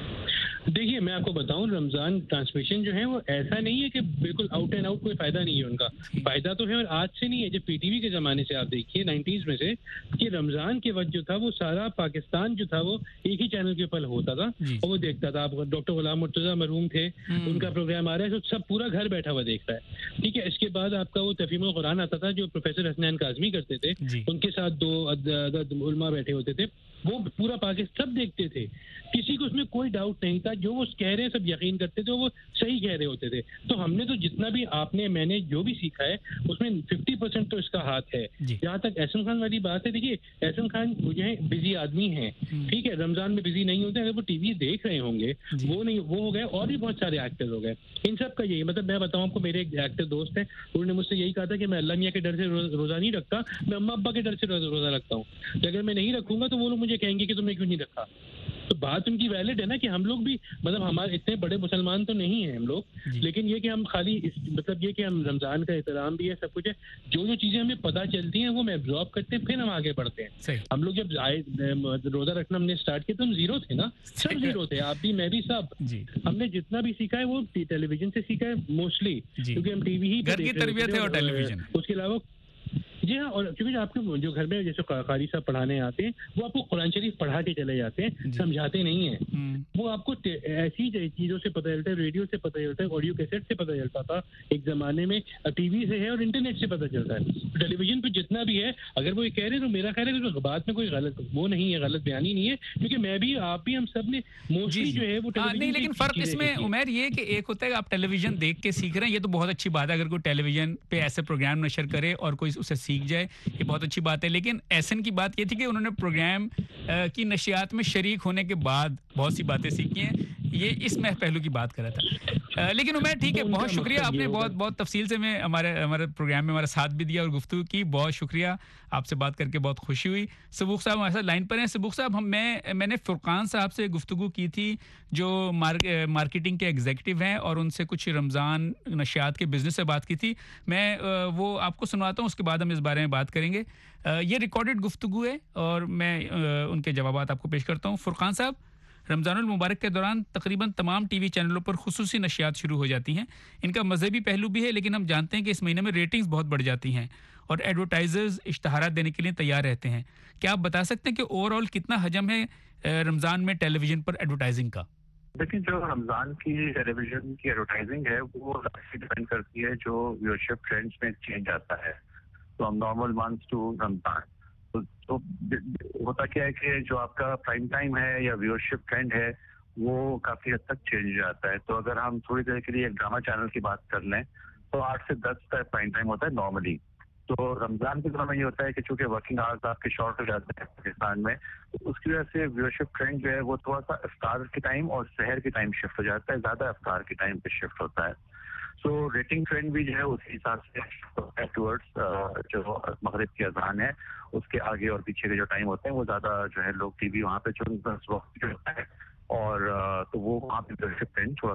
دیکھیے میں آپ کو بتاؤں رمضان ٹرانسمیشن جو ہے وہ ایسا نہیں ہے کہ بالکل آؤٹ اینڈ آؤٹ کوئی فائدہ نہیں ہے ان کا. فائدہ تو ہے اور آج سے نہیں ہے، جب پی ٹی وی کے زمانے سے آپ دیکھیے نائنٹیز میں سے کہ رمضان کے وقت جو تھا وہ سارا پاکستان جو تھا وہ ایک ہی چینل کے اوپر ہوتا تھا اور وہ دیکھتا تھا. آپ ڈاکٹر غلام مرتضیٰ مرحوم تھے، ان کا پروگرام آ رہا ہے تو سب پورا گھر بیٹھا ہوا دیکھتا ہے. ٹھیک ہے. اس کے بعد آپ کا وہ تفہیم القرآن آتا تھا جو پروفیسر حسنین کاظمی کرتے تھے، ان کے ساتھ دو علماء بیٹھے ہوتے تھے، وہ پورا پاکستان سب دیکھتے تھے، کسی کو اس میں کوئی ڈاؤٹ نہیں تھا، جو وہ کہہ رہے ہیں سب یقین کرتے تھے، وہ صحیح کہہ رہے ہوتے تھے. تو ہم نے تو جتنا بھی آپ نے میں نے جو بھی سیکھا ہے اس میں ففٹی پرسینٹ تو اس کا ہاتھ ہے. جہاں تک احسن خان والی بات ہے، دیکھیے احسن خان جو ہے بزی آدمی ہیں، ٹھیک ہے، رمضان میں بزی نہیں ہوتے، اگر وہ ٹی وی دیکھ رہے ہوں گے وہ نہیں وہ ہو گئے، اور بھی بہت سارے ایکٹر ہو گئے. ان سب کا یہی مطلب میں بتاؤں آپ کو، میرے ایک ایکٹر دوست ہیں، انہوں نے مجھ سے یہی کہا تھا کہ میں اللہ میاں کے ڈر سے روزہ نہیں رکھتا، میں اماں ابا کے ڈر سے روزہ رکھتا ہوں. اگر میں نہیں رکھوں گا تو وہ لوگ مجھے کہیں گے کہ تم نے کیوں نہیں رکھا. तो बात उनकी वैलिड है ना कि हम लोग भी मतलब हमारे इतने बड़े मुसलमान तो नहीं हैं हम लोग, लेकिन ये कि हम खाली इस, मतलब ये कि हम रमज़ान का एहतराम भी है, सब कुछ है, जो जो चीज़ें हमें पता चलती हैं वो हम एब्जॉर्ब करते हैं, फिर हम आगे बढ़ते हैं। हम लोग जब आए रोज़ा रखना हमने स्टार्ट किया तो हम जीरो थे ना, सब जीरो थे, आप भी मैं भी सब। हमने जितना भी सीखा है वो टेलीविजन से सीखा है मोस्टली, क्योंकि हम टीवी ही घर की तरबियत है और टेलीविजन। उसके अलावा जी हाँ, और क्योंकि आपके जो घर में जैसे कारी साहब पढ़ाने आते हैं वो आपको कुरान शरीफ पढ़ा के चले जाते हैं, समझाते नहीं हैं। वो आपको ऐसी चीज़ों से पता चलता है, रेडियो से पता चलता है, ऑडियो कैसेट से पता चलता था एक ज़माने में, टीवी से है और इंटरनेट से पता चलता है। टेलीविजन पे जितना भी है अगर वो ये कह रहे हैं तो मेरा ख्याल है कि बात में कोई गलत वो नहीं है, गलत बयानी नहीं है, क्योंकि मैं भी आप भी हम सब ने मोस्टली जो है वो नहीं, लेकिन फ़र्क इसमें उमर ये कि एक होता है आप टेलीविजन देख के सीख रहे हैं, ये तो बहुत अच्छी बात है अगर कोई टेलीविजन पे ऐसे प्रोग्राम नशर करे और कोई उसे सीख जाए, ये बहुत अच्छी बात है। लेकिन एहसन की बात ये थी कि उन्होंने प्रोग्राम की नशियात में शरीक होने के बाद बहुत सी बातें सीखी हैं, ये इस मैं पहलू की बात कर रहा था। लेकिन उमर ठीक है, बहुत शुक्रिया, आपने बहुत बहुत तफसील से में हमारे हमारे प्रोग्राम में हमारा साथ भी दिया और गुफ्तगू की, बहुत शुक्रिया, आपसे बात करके बहुत खुशी हुई। सबूक साहब हमारे साथ लाइन पर हैं। सबूक साहब, हम मैं मैंने फुरकान साहब से गुफ्तगू की थी जो मार्क, मार्केटिंग के एग्जीक्यूटिव हैं और उनसे कुछ रमज़ान नशियात के बिज़नेस से बात की थी। मैं वो आपको सुनवाता हूँ, उसके बाद हम इस बारे में बात करेंगे। ये रिकॉर्डेड गुफ्तगू है और मैं उनके जवाबात आपको पेश करता हूँ। फुरकान साहब, रमज़ानुल मुबारक के दौरान तकरीबन तमाम टीवी चैनलों पर खुसूसी नशियात शुरू हो जाती हैं। इनका मजहबी पहलू भी है, लेकिन हम जानते हैं कि इस महीने में रेटिंग्स बहुत बढ़ जाती हैं और एडवर्टाइजर्स इश्तहारात देने के लिए तैयार रहते हैं। क्या आप बता सकते हैं कि ओवरऑल कितना हजम है रमज़ान में टेलीविज़न पर एडवर्टाइजिंग का? देखिए, जो रमज़ान की टेलीविज़न की एडवर्टाइजिंग है वो डिपेंड करती है जो व्यूअरशिप ट्रेंड्स में चेंज आता है। तो हम नॉर्मल मंथ्स टू रमज़ान तो, तो होता क्या है कि जो आपका प्राइम टाइम है या व्यूअरशिप ट्रेंड है वो काफ़ी हद तक चेंज हो जाता है। तो अगर हम थोड़ी देर के लिए एक ड्रामा चैनल की बात कर लें तो आठ से दस का प्राइम टाइम होता है नॉर्मली। तो रमज़ान के दौरान ये होता है कि चूंकि वर्किंग आवर्स आपके शॉर्ट हो जाते हैं पाकिस्तान में, तो उसकी वजह से व्यूअरशिप ट्रेंड जो है वो थोड़ा सा इफ्तार के टाइम और सहर के टाइम शिफ्ट हो जाता है, ज़्यादा इफ्तार के टाइम पे शिफ्ट होता है। सो रेटिंग ट्रेंड भी जो है उसी हिसाब से टूवर्ड्स जो मगरिब की अजान है उसके आगे और पीछे के जो टाइम होते हैं वो ज़्यादा जो है लोग टीवी वहाँ पे चुनते हैं और तो वो वहाँ पे व्यूअरशिप ट्रेंड थोड़ा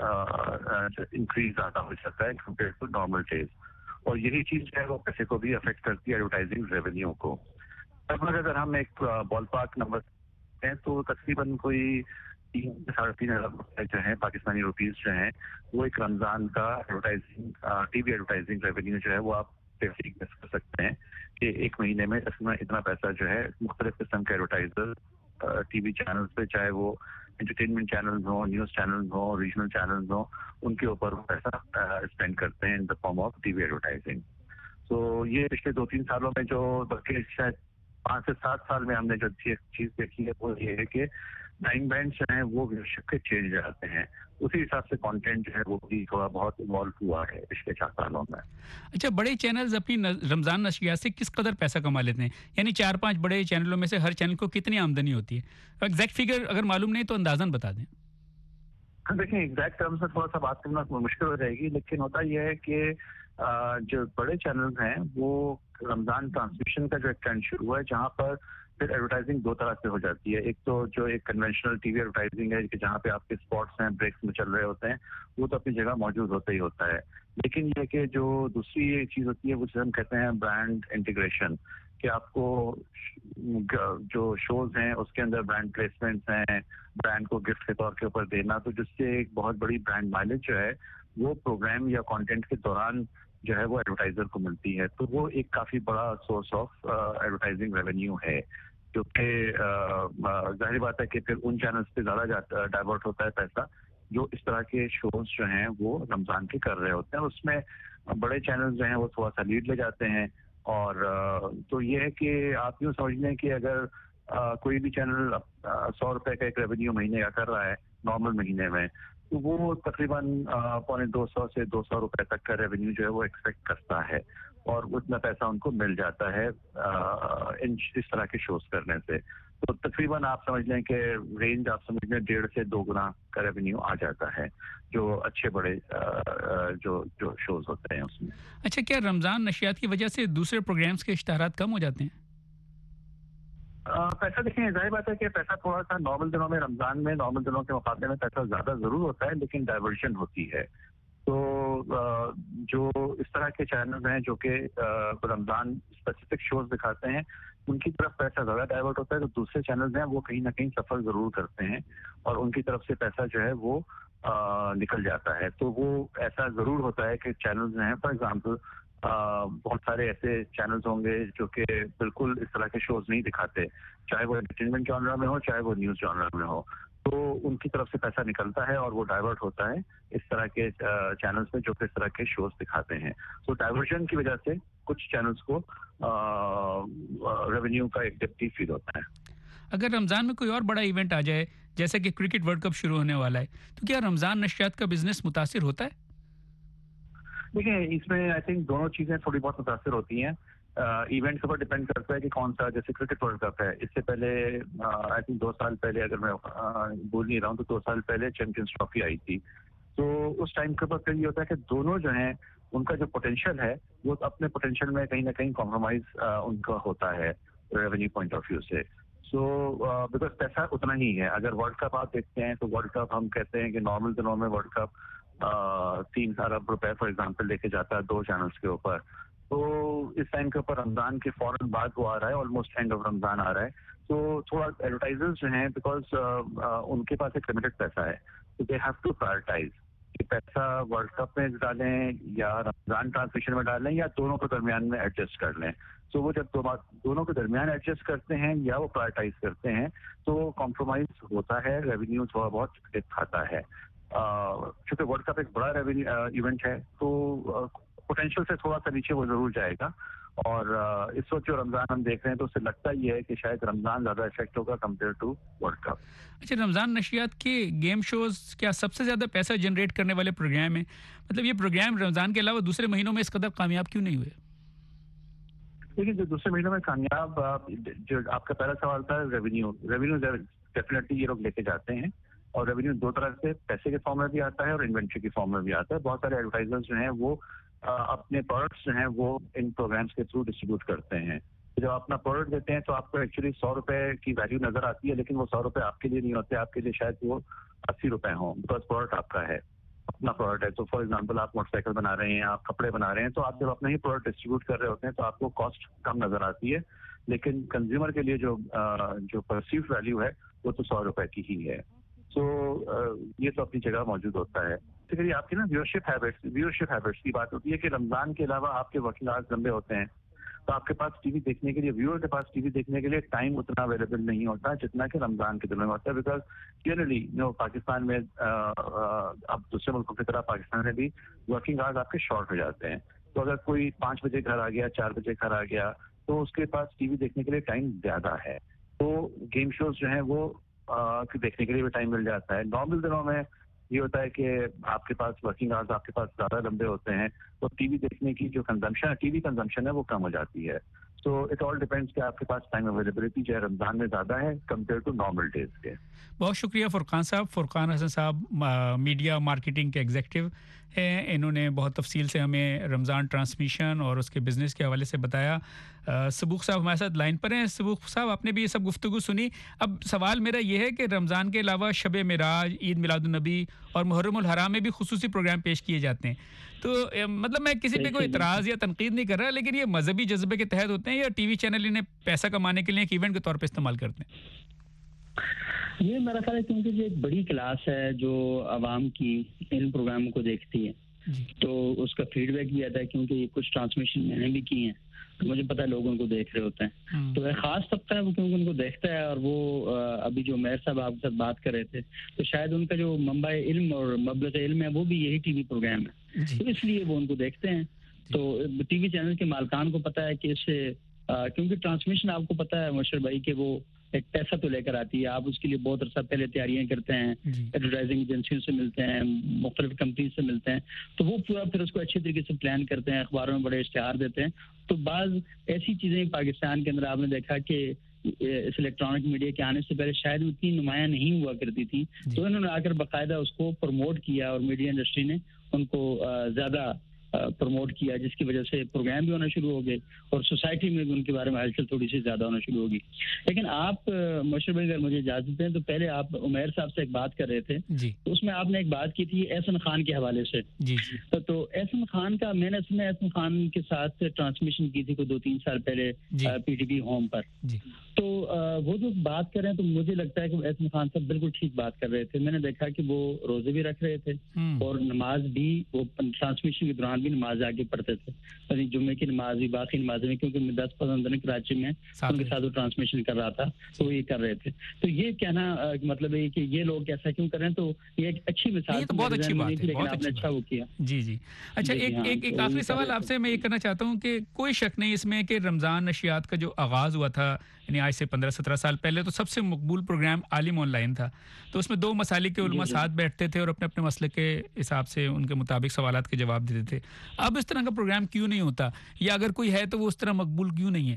सा इंक्रीज ज़्यादा हो जाता है कंपेयर टू नॉर्मल डेज। और यही चीज़ जो है वो पैसे को भी अफेक्ट करती है एडवर्टाइजिंग रेवेन्यू को। लगभग अगर हम एक बॉल पार्क नंबर हैं तो तकरीबन कोई तीन से साढ़े तीन हज़ार रुपये जो है पाकिस्तानी रुपीज़ जो हैं वो एक रमज़ान का एडवर्टाइजिंग टीवी एडवर्टाइजिंग रेवेन्यू जो है वो आप कर सकते हैं कि एक महीने में इसमें इतना पैसा जो है मुख्तलिफ किस्म के एडवर्टाइजर टीवी चैनल्स पे, चाहे वो एंटरटेनमेंट चैनल्स हो, न्यूज़ चैनल्स हो, रीजनल चैनल्स हो, उनके ऊपर वो पैसा स्पेंड करते हैं in the form of TV advertising. तो ये पिछले दो तीन सालों में जो बल्कि शायद पाँच से सात साल में हमने जो चीज़ देखी है वो ये है कि टाइम बैंड जो है वो व्यूअरशिप के चेंज आते हैं, उसी हिसाब से कंटेंट जो है वो भी थोड़ा बहुत इवॉल्व हुआ है पिछले चार सालों में। अच्छा, बड़े चैनल्स अपनी रमज़ान नशियात से किस कदर पैसा कमा लेते हैं? यानी चार पांच बड़े चैनलों में से हर चैनल को कितनी आमदनी होती है? एग्जैक्ट फिगर अगर मालूम नहीं तो अंदाजन बता दें। हाँ, देखिए एग्जैक्ट टर्म्स में थोड़ा सा बात करना मुश्किल हो जाएगी, लेकिन होता यह है कि जो बड़े चैनल्स हैं वो रमज़ान ट्रांसमिशन का जो एक ट्रेंड शुरू हुआ है जहाँ पर फिर एडवर्टाइजिंग दो तरह से हो जाती है। एक तो जो एक कन्वेंशनल टीवी एडवर्टाइजिंग है कि जहाँ पे आपके स्पॉट्स हैं, ब्रेक्स में चल रहे होते हैं, वो तो अपनी जगह मौजूद होता ही होता है। लेकिन ये कि जो दूसरी चीज़ होती है वो जिसे हम कहते हैं ब्रांड इंटीग्रेशन, कि आपको जो शोज हैं उसके अंदर ब्रांड प्लेसमेंट्स हैं, ब्रांड को गिफ्ट के तौर के ऊपर देना, तो जिससे एक बहुत बड़ी ब्रांड माइलेज जो है वो प्रोग्राम या कंटेंट के दौरान जो है वो एडवर्टाइजर को मिलती है। तो वो एक काफ़ी बड़ा सोर्स ऑफ एडवर्टाइजिंग रेवेन्यू है, क्योंकि जाहिर बात है कि फिर उन चैनल्स पे ज़्यादा डाइवर्ट होता है पैसा जो इस तरह के शोज जो हैं वो रमज़ान के कर रहे होते हैं। उसमें बड़े चैनल्स जो हैं वो थोड़ा सा लीड ले जाते हैं। और तो ये है कि आप यूँ समझ लें कि अगर कोई भी चैनल सौ रुपये का एक रेवेन्यू महीने का कर रहा है नॉर्मल महीने में, तो वो तकरीबन पौने दो सौ से दो सौ रुपये तक का रेवेन्यू जो है वो एक्सपेक्ट करता है और उतना पैसा उनको मिल जाता है इन इस तरह के शोज करने से। तो तकरीबन आप समझ लें कि रेंज आप समझ लें डेढ़ से दो गुना का रेवेन्यू आ जाता है जो अच्छे बड़े जो जो शोज होते हैं उसमें। अच्छा, क्या रमज़ान नशियात की वजह से दूसरे प्रोग्राम्स के इश्तहारात कम हो जाते हैं? پیسہ دیکھیں ظاہر بات ہے کہ پیسہ تھوڑا سا نارمل دنوں میں رمضان میں نارمل دنوں کے مقابلے میں پیسہ زیادہ ضرور ہوتا ہے لیکن ڈائیورشن ہوتی ہے. تو جو اس طرح کے چینلز ہیں جو کہ رمضان اسپیسیفک شوز دکھاتے ہیں ان کی طرف پیسہ زیادہ ڈائیورٹ ہوتا ہے. تو دوسرے چینلز ہیں وہ کہیں نہ کہیں سفر ضرور کرتے ہیں اور ان کی طرف سے پیسہ جو ہے وہ نکل جاتا ہے. تو وہ ایسا ضرور ہوتا ہے کہ چینلز ہیں فار ایگزامپل بہت سارے ایسے چینلز ہوں گے جو کہ بالکل اس طرح کے شوز نہیں دکھاتے, چاہے وہ انٹرٹینمنٹ جانرا میں ہو چاہے وہ نیوز جانرا میں ہو. تو ان کی طرف سے پیسہ نکلتا ہے اور وہ ڈائیورٹ ہوتا ہے اس طرح کے چینلز میں جو کہ اس طرح کے شوز دکھاتے ہیں. تو ڈائیورژن کی وجہ سے کچھ چینلز کو ریونیو کا ایک ڈپٹی فیل ہوتا ہے. اگر رمضان میں کوئی اور بڑا ایونٹ آ جائے جیسے کہ کرکٹ ورلڈ کپ شروع ہونے والا ہے تو کیا رمضان نشریات کا بزنس متاثر ہوتا ہے؟ دیکھیں اس میں آئی تھنک دونوں چیزیں تھوڑی بہت متاثر ہوتی ہیں. ایونٹ کے اوپر ڈپینڈ کرتا ہے کہ کون سا, جیسے کرکٹ ورلڈ کپ ہے اس سے پہلے آئی تھنک دو سال پہلے اگر میں بول نہیں رہا ہوں تو دو سال پہلے چیمپئنز ٹرافی آئی تھی. تو اس ٹائم کے اوپر پھر یہ ہوتا ہے کہ دونوں جو ہیں ان کا جو پوٹینشیل ہے وہ اپنے پوٹینشیل میں کہیں نہ کہیں کمپرومائز ان کا ہوتا ہے ریونیو پوائنٹ آف ویو سے. سو بیکاز پیسہ اتنا ہی ہے. اگر ورلڈ کپ آپ دیکھتے ہیں تو ورلڈ کپ ہم کہتے ہیں کہ نارمل دنوں میں ورلڈ کپ تین ارب روپے فار ایگزامپل لے کے جاتا ہے دو چینلز کے اوپر. تو اس ٹائم کے اوپر رمضان کے فوراً بعد وہ آ رہا ہے, آلموسٹ اینڈ آف رمضان آ رہا ہے. تو تھوڑا ایڈورٹائزرز جو ہیں بیکاز ان کے پاس ایک لمیٹڈ پیسہ ہے تو دے ہیو ٹو پرائرٹائز کہ پیسہ ورلڈ کپ میں ڈالیں یا رمضان ٹرانسمیشن میں ڈالیں یا دونوں کے درمیان میں ایڈجسٹ کر لیں. تو وہ جب دونوں کے درمیان ایڈجسٹ کرتے ہیں یا وہ پرائرٹائز کرتے ہیں تو کمپرومائز ہوتا ہے, ریونیو تھوڑا بہت ڈپ کھاتا ہے. چونکہ ورلڈ کپ ایک بڑا ریونیو ایونٹ ہے تو پوٹینشیل سے تھوڑا سا نیچے وہ ضرور جائے گا. اور اس وقت جو رمضان ہم دیکھ رہے ہیں تو اس سے لگتا یہ ہے کہ شاید رمضان زیادہ افیکٹ ہوگا کمپیئر ٹو ورلڈ کپ. اچھا, رمضان نشریات کے گیم شوز کیا سب سے زیادہ پیسہ جنریٹ کرنے والے پروگرام ہیں؟ مطلب یہ پروگرام رمضان کے علاوہ دوسرے مہینوں میں اس قدر کامیاب کیوں نہیں ہوئے؟ لیکن جو دوسرے مہینوں میں کامیاب, جو آپ کا پہلا سوال تھا ریونیو, ریونیو ڈیفینیٹلی یہ لوگ لے کے جاتے ہیں اور ریونیو دو طرح سے پیسے کے فارم میں بھی آتا ہے اور انوینٹری کے فارم میں بھی آتا ہے. بہت سارے ایڈورٹائزرز جو ہیں وہ اپنے پروڈکٹس جو ہیں وہ ان پروگرامس کے تھرو ڈسٹریبیوٹ کرتے ہیں. جب آپ اپنا پروڈکٹ دیتے ہیں تو آپ کو ایکچولی سو روپے کی ویلیو نظر آتی ہے لیکن وہ سو روپے آپ کے لیے نہیں ہوتے, آپ کے لیے شاید وہ اسی روپے ہوں بیکاز پروڈکٹ آپ کا ہے, اپنا پروڈکٹ ہے. تو فار ایگزامپل آپ موٹر سائیکل بنا رہے ہیں, آپ کپڑے بنا رہے ہیں, تو آپ جب اپنا ہی پروڈکٹ ڈسٹریبیوٹ کر رہے ہوتے ہیں تو آپ کو کاسٹ کم نظر آتی ہے لیکن کنزیومر کے لیے جو جو پرسیوڈ ویلیو ہے وہ تو سو روپے کی ہی ہے. تو یہ تو اپنی جگہ موجود ہوتا ہے. بیسیکلی آپ کی نا ویورشپ ہیبٹس ویورشپ ہیبٹس کی بات ہوتی ہے کہ رمضان کے علاوہ آپ کے ورکنگ آورس لمبے ہوتے ہیں تو آپ کے پاس ٹی وی دیکھنے کے لیے ویور کے پاس ٹی وی دیکھنے کے لیے ٹائم اتنا اویلیبل نہیں ہوتا جتنا کہ رمضان کے دنوں میں ہوتا ہے. بیکاز جنرلی جو پاکستان میں اب دوسرے ملکوں کی طرح پاکستان میں بھی ورکنگ آورس آپ کے شارٹ ہو جاتے ہیں. تو اگر کوئی پانچ بجے گھر آ گیا, چار بجے گھر آ گیا تو اس کے پاس ٹی وی دیکھنے کے لیے ٹائم زیادہ ہے. تو گیم شوز جو ہیں وہ دیکھنے کے لیے بھی ٹائم مل جاتا ہے. نارمل دنوں میں یہ ہوتا ہے کہ آپ کے پاس ورکنگ آورس آپ کے پاس زیادہ لمبے ہوتے ہیں تو ٹی وی دیکھنے کی جو کنزمپشن ہے ٹی وی کنزمپشن ہے وہ کم ہو جاتی ہے. تو اٹ آل ڈیپینڈس کہ آپ کے پاس ٹائم اویلیبلٹی جو ہے رمضان میں زیادہ ہے کمپیئر ٹو نارمل ڈیز کے. بہت شکریہ فرقان صاحب. فرقان حسن صاحب میڈیا مارکیٹنگ کے ایگزیکٹو ہیں, انہوں نے بہت تفصیل سے ہمیں رمضان ٹرانسمیشن اور اس کے بزنس کے حوالے سے بتایا. سبوق صاحب ہمارے ساتھ لائن پر ہیں. سبوق صاحب, آپ نے بھی یہ سب گفتگو سنی. اب سوال میرا یہ ہے کہ رمضان کے علاوہ شب معراج, عید میلاد النبی اور محرم الحرام میں بھی خصوصی پروگرام پیش کیے جاتے ہیں. تو مطلب میں کسی پہ کوئی اعتراض یا تنقید نہیں کر رہا, لیکن یہ مذہبی جذبے کے تحت ہوتے ہیں یا ٹی وی چینل انہیں پیسہ کمانے کے لیے ایک ایونٹ کے طور پہ استعمال کرتے ہیں؟ یہ میرا خیال ہے کیونکہ جو ایک بڑی کلاس ہے جو عوام کی ان پروگراموں کو دیکھتی ہے جی. تو اس کا فیڈ بیک بھی آتا ہے کیونکہ یہ کچھ ٹرانسمیشن میں نے بھی کی ہیں تو مجھے پتا ہے لوگ ان کو دیکھ رہے ہوتے ہیں. تو ایک خاص طبقہ ہے وہ کیونکہ ان کو دیکھتا ہے, اور وہ ابھی جو میر صاحب آپ کے ساتھ بات کر رہے تھے تو شاید ان کا جو منبع علم اور مبلغ علم ہے وہ بھی یہی ٹی وی پروگرام ہے جی. تو اس لیے وہ ان کو دیکھتے ہیں. تو ٹی وی چینل کے مالکان کو پتا ہے کہ اس سے کیونکہ ٹرانسمیشن آپ کو پتا ہے مشر بھائی کہ وہ ایک پیسہ تو لے کر آتی ہے, آپ اس کے لیے بہت عرصہ پہلے تیاریاں کرتے ہیں, ایڈورٹائزنگ ایجنسیوں سے ملتے ہیں, مختلف کمپنیز سے ملتے ہیں, تو وہ پورا پھر اس کو اچھے طریقے سے پلان کرتے ہیں, اخباروں میں بڑے اشتہار دیتے ہیں. تو بعض ایسی چیزیں پاکستان کے اندر آپ نے دیکھا کہ اس الیکٹرانک میڈیا کے آنے سے پہلے شاید اتنی نمایاں نہیں ہوا کرتی تھی, تو انہوں نے آ کر باقاعدہ اس کو پروموٹ کیا اور میڈیا انڈسٹری نے ان کو زیادہ پروموٹ کیا, جس کی وجہ سے پروگرام بھی ہونا شروع ہو گئے اور سوسائٹی میں بھی ان کے بارے میں ہلچل تھوڑی سی زیادہ ہونا شروع ہوگی. لیکن آپ مشرف بھائی اگر مجھے اجازت دیں تو پہلے آپ عمیر صاحب سے ایک بات کر رہے تھے جی, تو اس میں آپ نے ایک بات کی تھی احسن خان کے حوالے سے. جی جی تو احسن خان کا میں نے اس میں احسن خان کے ساتھ ٹرانسمیشن کی تھی کوئی دو تین سال پہلے پی ٹی وی ہوم پر. جی, تو وہ جو بات کر رہے ہیں تو مجھے لگتا ہے کہ احسن خان صاحب بالکل ٹھیک بات کر رہے تھے. میں نے دیکھا کہ وہ روزے بھی رکھ رہے تھے اور نماز بھی, وہ ٹرانسمیشن کے دوران بھی نماز آگے پڑھتے تھے, یعنی جمعے کی نماز بھی باقی نمازیں بھی, کیونکہ میں دس پسند کراچی میں ان کے ساتھ وہ ٹرانسمیشن کر رہا تھا تو وہ یہ کر رہے تھے. تو یہ کہنا مطلب ہے کہ یہ لوگ ایسا کیوں کر رہے ہیں, تو یہ ایک اچھی مثال, تو بہت اچھی بات ہے, لیکن آپ نے اچھا وہ کیا. جی جی اچھا, ایک ایک ایک آخری سوال آپ سے میں یہ کرنا چاہتا ہوں کہ کوئی شک نہیں اس میں کہ رمضان نشریات کا جو آغاز ہوا تھا یعنی آج سے پندرہ سترہ سال پہلے تو سب سے مقبول پروگرام عالم آن لائن تھا. تو اس میں دو مسالک کے علماء ساتھ بیٹھتے تھے اور اپنے اپنے مسلک کے حساب سے ان کے مطابق سوالات کے جواب دیتے تھے. اب اس طرح کا پروگرام کیوں نہیں ہوتا, یا اگر کوئی ہے تو وہ اس طرح مقبول کیوں نہیں ہے؟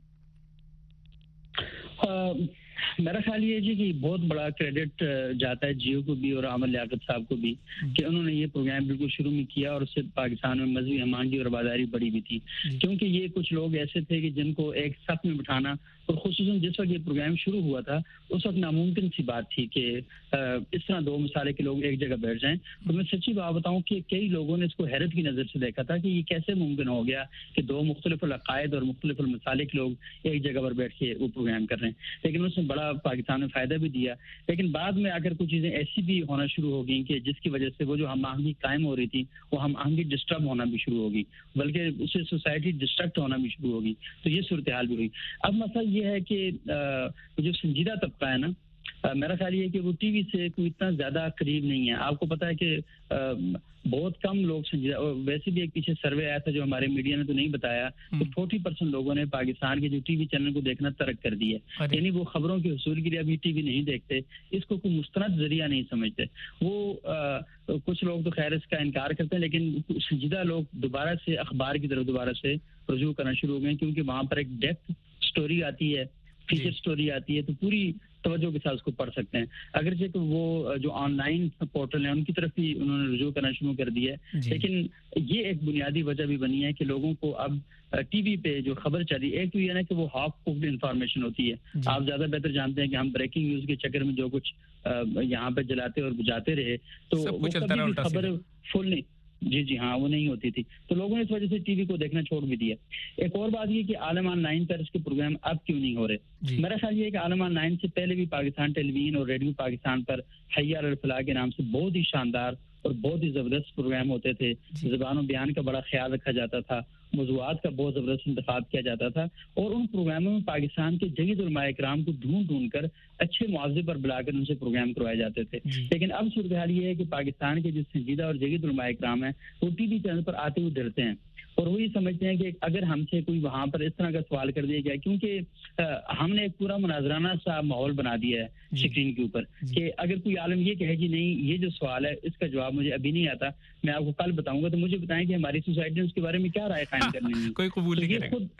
میرا خیال یہ جی کہ بہت بڑا کریڈٹ جاتا ہے جیو کو بھی اور عامر لیاقت صاحب کو بھی کہ انہوں نے یہ پروگرام بالکل شروع میں کیا, اور اس سے پاکستان میں مذہبی ہمانگی اور رواداری بڑی بھی تھی, کیونکہ یہ کچھ لوگ ایسے تھے کہ جن کو ایک صف میں بٹھانا, اور خصوصاً جس وقت یہ پروگرام شروع ہوا تھا اس وقت ناممکن سی بات تھی کہ اس طرح دو مسالے کے لوگ ایک جگہ بیٹھ جائیں. تو میں سچی بات بتاؤں کہ کئی لوگوں نے اس کو حیرت کی نظر سے دیکھا تھا کہ یہ کیسے ممکن ہو گیا کہ دو مختلف العقائد اور مختلف المسالک لوگ ایک جگہ پر بیٹھ کے وہ پروگرام کر رہے ہیں. لیکن اس نے بڑا پاکستان میں فائدہ بھی دیا. لیکن بعد میں اگر کچھ چیزیں ایسی بھی ہونا شروع ہو گئیں کہ جس کی وجہ سے وہ جو ہم آہنگی قائم ہو رہی تھی وہ ہم آہنگی ڈسٹرب ہونا بھی شروع ہوگی, بلکہ اس سے سوسائٹی ڈسٹرکٹ ہونا بھی شروع ہوگی, تو یہ صورتحال بھی ہوئی. اب مسئلہ یہ ہے کہ جو سنجیدہ طبقہ ہے نا, میرا خیال یہ ہے کہ وہ ٹی وی سے کوئی اتنا زیادہ قریب نہیں ہے. آپ کو پتا ہے کہ بہت کم لوگ سنجیدہ, ویسے بھی ایک پیچھے سروے آیا تھا جو ہمارے میڈیا نے تو نہیں بتایا کہ فورٹی پرسینٹ لوگوں نے پاکستان کے جو ٹی وی چینل کو دیکھنا ترک کر دیا, یعنی وہ خبروں کے حصول کے لیے ابھی ٹی وی نہیں دیکھتے, اس کو کوئی مستند ذریعہ نہیں سمجھتے. وہ کچھ لوگ تو خیر اس کا انکار کرتے ہیں, لیکن سنجیدہ لوگ دوبارہ سے اخبار کی طرف دوبارہ سے رجوع کرنا شروع ہو گئے, کیونکہ وہاں پر ایک ڈیپتھ سٹوری آتی ہے, فیچر سٹوری آتی ہے, تو پوری توجہ کے ساتھ اس کو پڑھ سکتے ہیں. اگرچہ کہ وہ جو آن لائن پورٹل ہیں ان کی طرف بھی انہوں نے رجوع کرنا شروع کر دیا ہے, لیکن یہ ایک بنیادی وجہ بھی بنی ہے کہ لوگوں کو اب ٹی وی پہ جو خبر چلی, ایک تو یہ نا کہ وہ ہاف کوکڈ انفارمیشن ہوتی ہے. آپ زیادہ بہتر جانتے ہیں کہ ہم بریکنگ نیوز کے چکر میں جو کچھ یہاں پہ جلاتے اور بجاتے رہے تو وہ کبھی بھی خبر فل نہیں, جی جی ہاں وہ نہیں ہوتی تھی, تو لوگوں نے اس وجہ سے ٹی وی کو دیکھنا چھوڑ بھی دیا. ایک اور بات یہ کہ عالم آن لائن پر اس کے پروگرام اب کیوں نہیں ہو رہے. میرا خیال یہ ہے کہ عالم آن لائن سے پہلے بھی پاکستان ٹیلی ویژن اور ریڈیو پاکستان پر حی علی الفلاح کے نام سے بہت ہی شاندار اور بہت ہی زبردست پروگرام ہوتے تھے. زبان و بیان کا بڑا خیال رکھا جاتا تھا, موضوعات کا بہت زبردست انتخاب کیا جاتا تھا, اور ان پروگراموں میں پاکستان کے جدید علماء کرام کو ڈھونڈ ڈھونڈ کر اچھے معاوضے پر بلا کر ان سے پروگرام کروائے جاتے تھے. لیکن اب صورتحال یہ ہے کہ پاکستان کے جو سنجیدہ اور جدید علماء کرام ہیں وہ ٹی وی چینل پر آتے ہوئے ڈرتے ہیں, اور وہ یہ سمجھتے ہیں کہ اگر ہم سے کوئی وہاں پر اس طرح کا سوال کر دیا گیا, کیونکہ ہم نے ایک پورا مناظرانہ سا ماحول بنا دیا ہے اسکرین کے اوپر, کہ اگر کوئی عالم یہ کہے کہ نہیں یہ جو سوال ہے اس کا جواب مجھے ابھی نہیں آتا, میں آپ کو کل بتاؤں گا, تو مجھے بتائیں کہ ہماری سوسائٹی نے اس کے بارے میں کیا رائے قائم کرنی ہے. کوئی قبول نہیں کرے خود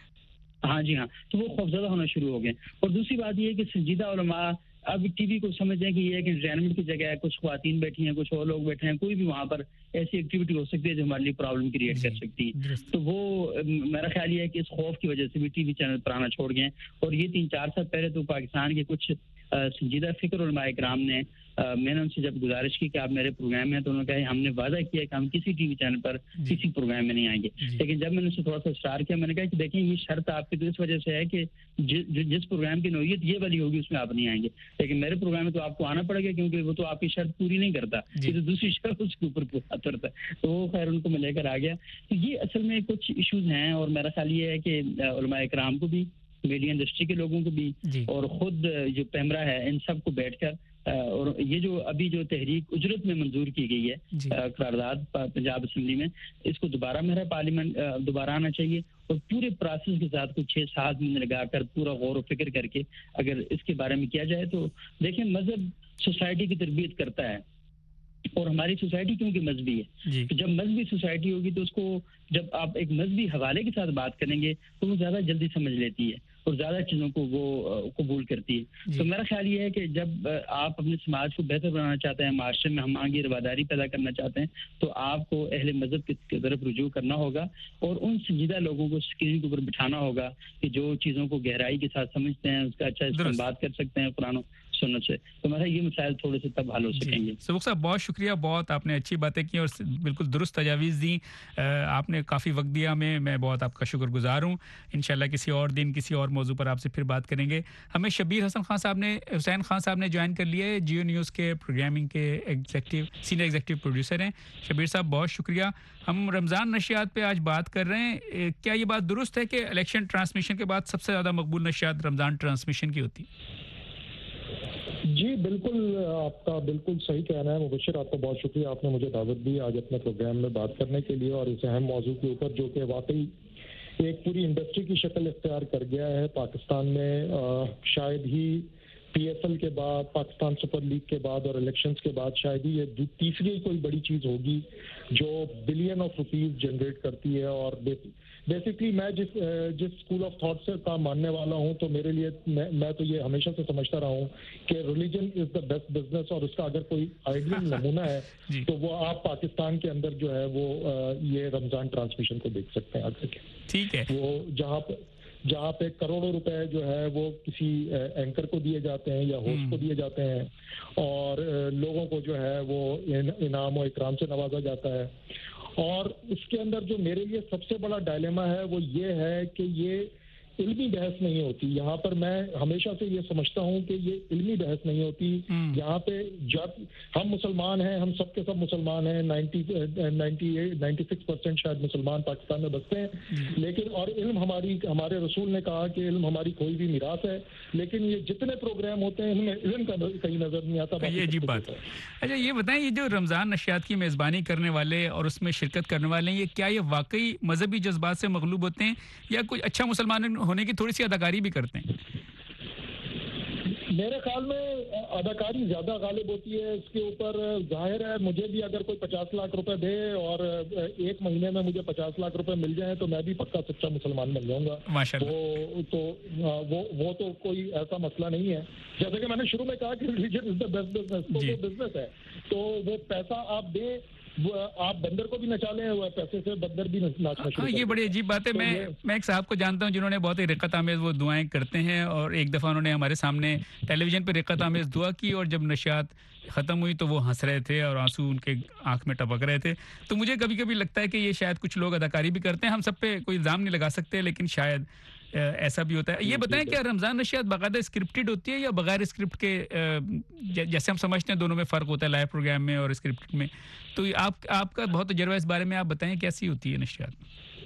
ہاں جی ہاں, تو وہ خوفزدہ ہونا شروع ہو گئے. اور دوسری بات یہ ہے کہ سنجیدہ علماء اب ٹی وی کو سمجھتے ہیں کہ یہ ایک انٹرٹینمنٹ کی جگہ ہے, کچھ خواتین بیٹھی ہیں, کچھ اور لوگ بیٹھے ہیں, کوئی بھی وہاں پر ایسی ایکٹیویٹی ہو سکتی ہے جو ہمارے لیے پرابلم کریٹ کر سکتی ہے. تو وہ میرا خیال یہ ہے کہ اس خوف کی وجہ سے بھی ٹی وی چینل پر آنا چھوڑ گئے. اور یہ تین چار سال پہلے تو پاکستان کے کچھ سنجیدہ فکر علماء کرام نے, میں نے ان سے جب گزارش کی کہ آپ میرے پروگرام میں, تو انہوں نے کہا ہم نے وعدہ کیا کہ ہم کسی ٹی وی چینل پر کسی پروگرام میں نہیں آئیں گے. لیکن جب میں نے ان سے تھوڑا سا اسٹار کیا, میں نے کہا کہ دیکھیں یہ شرط آپ کی تو اس وجہ سے ہے کہ جس پروگرام کی نوعیت یہ والی ہوگی اس میں آپ نہیں آئیں گے, لیکن میرے پروگرام میں تو آپ کو آنا پڑے گا کیونکہ وہ تو آپ کی شرط پوری نہیں کرتا, یہ تو دوسری شرط اس کے اوپر پورا کرتا ہے. تو وہ خیر ان کو میں لے کر آ گیا. تو یہ اصل میں کچھ ایشوز ہیں, اور میرا خیال یہ ہے کہ علماء کرام کو بھی, میڈیا انڈسٹری کے لوگوں کو بھی, اور خود جو پیمرا ہے ان سب کو بیٹھ کر, اور یہ جو ابھی جو تحریک اجرت میں منظور کی گئی ہے قرارداد پنجاب اسمبلی میں, اس کو دوبارہ میرا پارلیمنٹ دوبارہ آنا چاہیے, اور پورے پروسیس کے ساتھ کچھ چھ سات مہینے لگا کر پورا غور و فکر کر کے اگر اس کے بارے میں کیا جائے. تو دیکھیں مذہب سوسائٹی کی تربیت کرتا ہے, اور ہماری سوسائٹی کیونکہ مذہبی ہے, تو جب مذہبی سوسائٹی ہوگی تو اس کو جب آپ ایک مذہبی حوالے کے ساتھ بات کریں گے تو وہ زیادہ جلدی سمجھ لیتی ہے. اور زیادہ چیزوں کو وہ قبول کرتی ہے. تو میرا خیال یہ ہے کہ جب آپ اپنے سماج کو بہتر بنانا چاہتے ہیں, معاشرے میں ہم آگے رواداری پیدا کرنا چاہتے ہیں, تو آپ کو اہل مذہب کی طرف رجوع کرنا ہوگا اور ان سنجیدہ لوگوں کو اسکرین کے اوپر بٹھانا ہوگا کہ جو چیزوں کو گہرائی کے ساتھ سمجھتے ہیں, اس کا اچھا استعمال کر سکتے ہیں قرآن و سنت سے. تو میرا یہ مسائل تھوڑے سے تب حل ہو سکیں گے. سبق صاحب بہت شکریہ, بہت آپ نے اچھی باتیں کی اور بالکل درست تجاویز دی. آپ نے کافی وقت دیا ہمیں, میں بہت آپ کا شکر گزار ہوں. انشاءاللہ کسی اور دن کسی اور موضوع پر آپ سے پھر بات کریں گے. ہمیں شبیر حسن خان صاحب نے حسین خان صاحب نے جوائن کر لیا ہے, جیو نیوز کے پروگرامنگ کے ایگزیکٹو سینئر ایگزیکٹو پروڈیوسر ہیں. شبیر صاحب بہت شکریہ. ہم رمضان نشریات پہ آج بات کر رہے ہیں. کیا یہ بات درست ہے کہ الیکشن ٹرانسمیشن کے بعد سب سے زیادہ مقبول نشریات رمضان ٹرانسمیشن کی ہوتی؟ جی بالکل, آپ کا بالکل صحیح کہنا ہے مبشر. آپ کا بہت شکریہ, آپ نے مجھے دعوت دی آج اپنے پروگرام میں بات کرنے کے لیے, اور اس اہم موضوع کے اوپر جو کہ واقعی ایک پوری انڈسٹری کی شکل اختیار کر گیا ہے پاکستان میں. شاید ہی پی ایس ایل کے بعد, پاکستان سپر لیگ کے بعد اور الیکشنز کے بعد شاید ہی یہ تیسری کوئی بڑی چیز ہوگی جو بلین آف روپیز جنریٹ کرتی ہے. اور بیسکلی میں جس جس اسکول آف تھاٹ سے کا ماننے والا ہوں, تو میرے لیے میں, میں تو یہ ہمیشہ سے سمجھتا رہا ہوں کہ religion is the best business, اور اس کا اگر کوئی آئیڈیل نمونہ ہے تو وہ آپ پاکستان کے اندر جو ہے وہ یہ رمضان ٹرانسمیشن کو دیکھ سکتے ہیں. اگر ٹھیک ہے, وہ جہاں پہ جہاں پہ کروڑوں روپے جو ہے وہ کسی اینکر کو دیے جاتے ہیں یا ہوسٹ کو دیے جاتے ہیں, اور لوگوں کو جو ہے وہ انعام و اکرام سے نوازا جاتا ہے. اور اس کے اندر جو میرے لیے سب سے بڑا ڈائلیما ہے وہ یہ ہے کہ یہ علمی بحث نہیں ہوتی. یہاں پر میں ہمیشہ سے یہ سمجھتا ہوں کہ یہ علمی بحث نہیں ہوتی. یہاں پہ جب ہم مسلمان ہیں, ہم سب کے سب مسلمان ہیں, ninety ninety eight ninety six percent شاید مسلمان پاکستان میں بستے ہیں, لیکن اور علم ہماری, ہمارے رسول نے کہا کہ علم ہماری کوئی بھی میراث ہے, لیکن یہ جتنے پروگرام ہوتے ہیں ان میں علم کا کہیں نظر نہیں آتا. یہ عجیب بات ہے. اچھا یہ بتائیں, یہ جو رمضان نشریات کی میزبانی کرنے والے اور اس میں شرکت کرنے والے ہیں, یہ کیا یہ واقعی مذہبی جذبات سے مغلوب ہوتے ہیں یا کوئی اچھا مسلمان ہونے کی تھوڑی سی اداکاری بھی کرتے ہیں؟ میرے خیال میں اداکاری زیادہ غالب ہوتی ہے اس کے اوپر. ظاہر ہے مجھے بھی اگر کوئی پچاس لاکھ روپے دے اور ایک مہینے میں مجھے پچاس لاکھ روپے مل جائیں تو میں بھی پکا سچا مسلمان بن جاؤں گا. وہ تو وہ وہ تو کوئی ایسا مسئلہ نہیں ہے. جیسے کہ میں نے شروع میں کہا کہ religion is the best business, تو وہ بزنس ہے, تو وہ پیسہ آپ دیں, آپ بندر کو بھی نچا لیں, وہ پیسے سے بندر بھی ناچنا شروع کر دیں. یہ بڑی عجیب بات ہے. میں میں ایک صاحب کو جانتا ہوں جنہوں نے بہت ہی رقت آمیز وہ دعائیں کرتے ہیں, اور ایک دفعہ انہوں نے ہمارے سامنے ٹیلی ویژن پہ رقت آمیز دعا کی, اور جب نشریات ختم ہوئی تو وہ ہنس رہے تھے اور آنسو ان کے آنکھ میں ٹپک رہے تھے. تو مجھے کبھی کبھی لگتا ہے کہ یہ شاید کچھ لوگ اداکاری بھی کرتے ہیں. ہم سب پہ کوئی الزام نہیں لگا سکتے, لیکن شاید ایسا بھی ہوتا ہے. یہ بتائیں کیا رمضان نشریات باقاعدہ اسکرپٹڈ ہوتی ہے یا بغیر اسکرپٹ کے, جیسے ہم سمجھتے ہیں دونوں میں فرق ہوتا ہے لائیو پروگرام میں اور اسکرپٹ میں, تو آپ آپ کا بہت تجربہ اس بارے میں, آپ بتائیں کیسی ہوتی ہے نشریات؟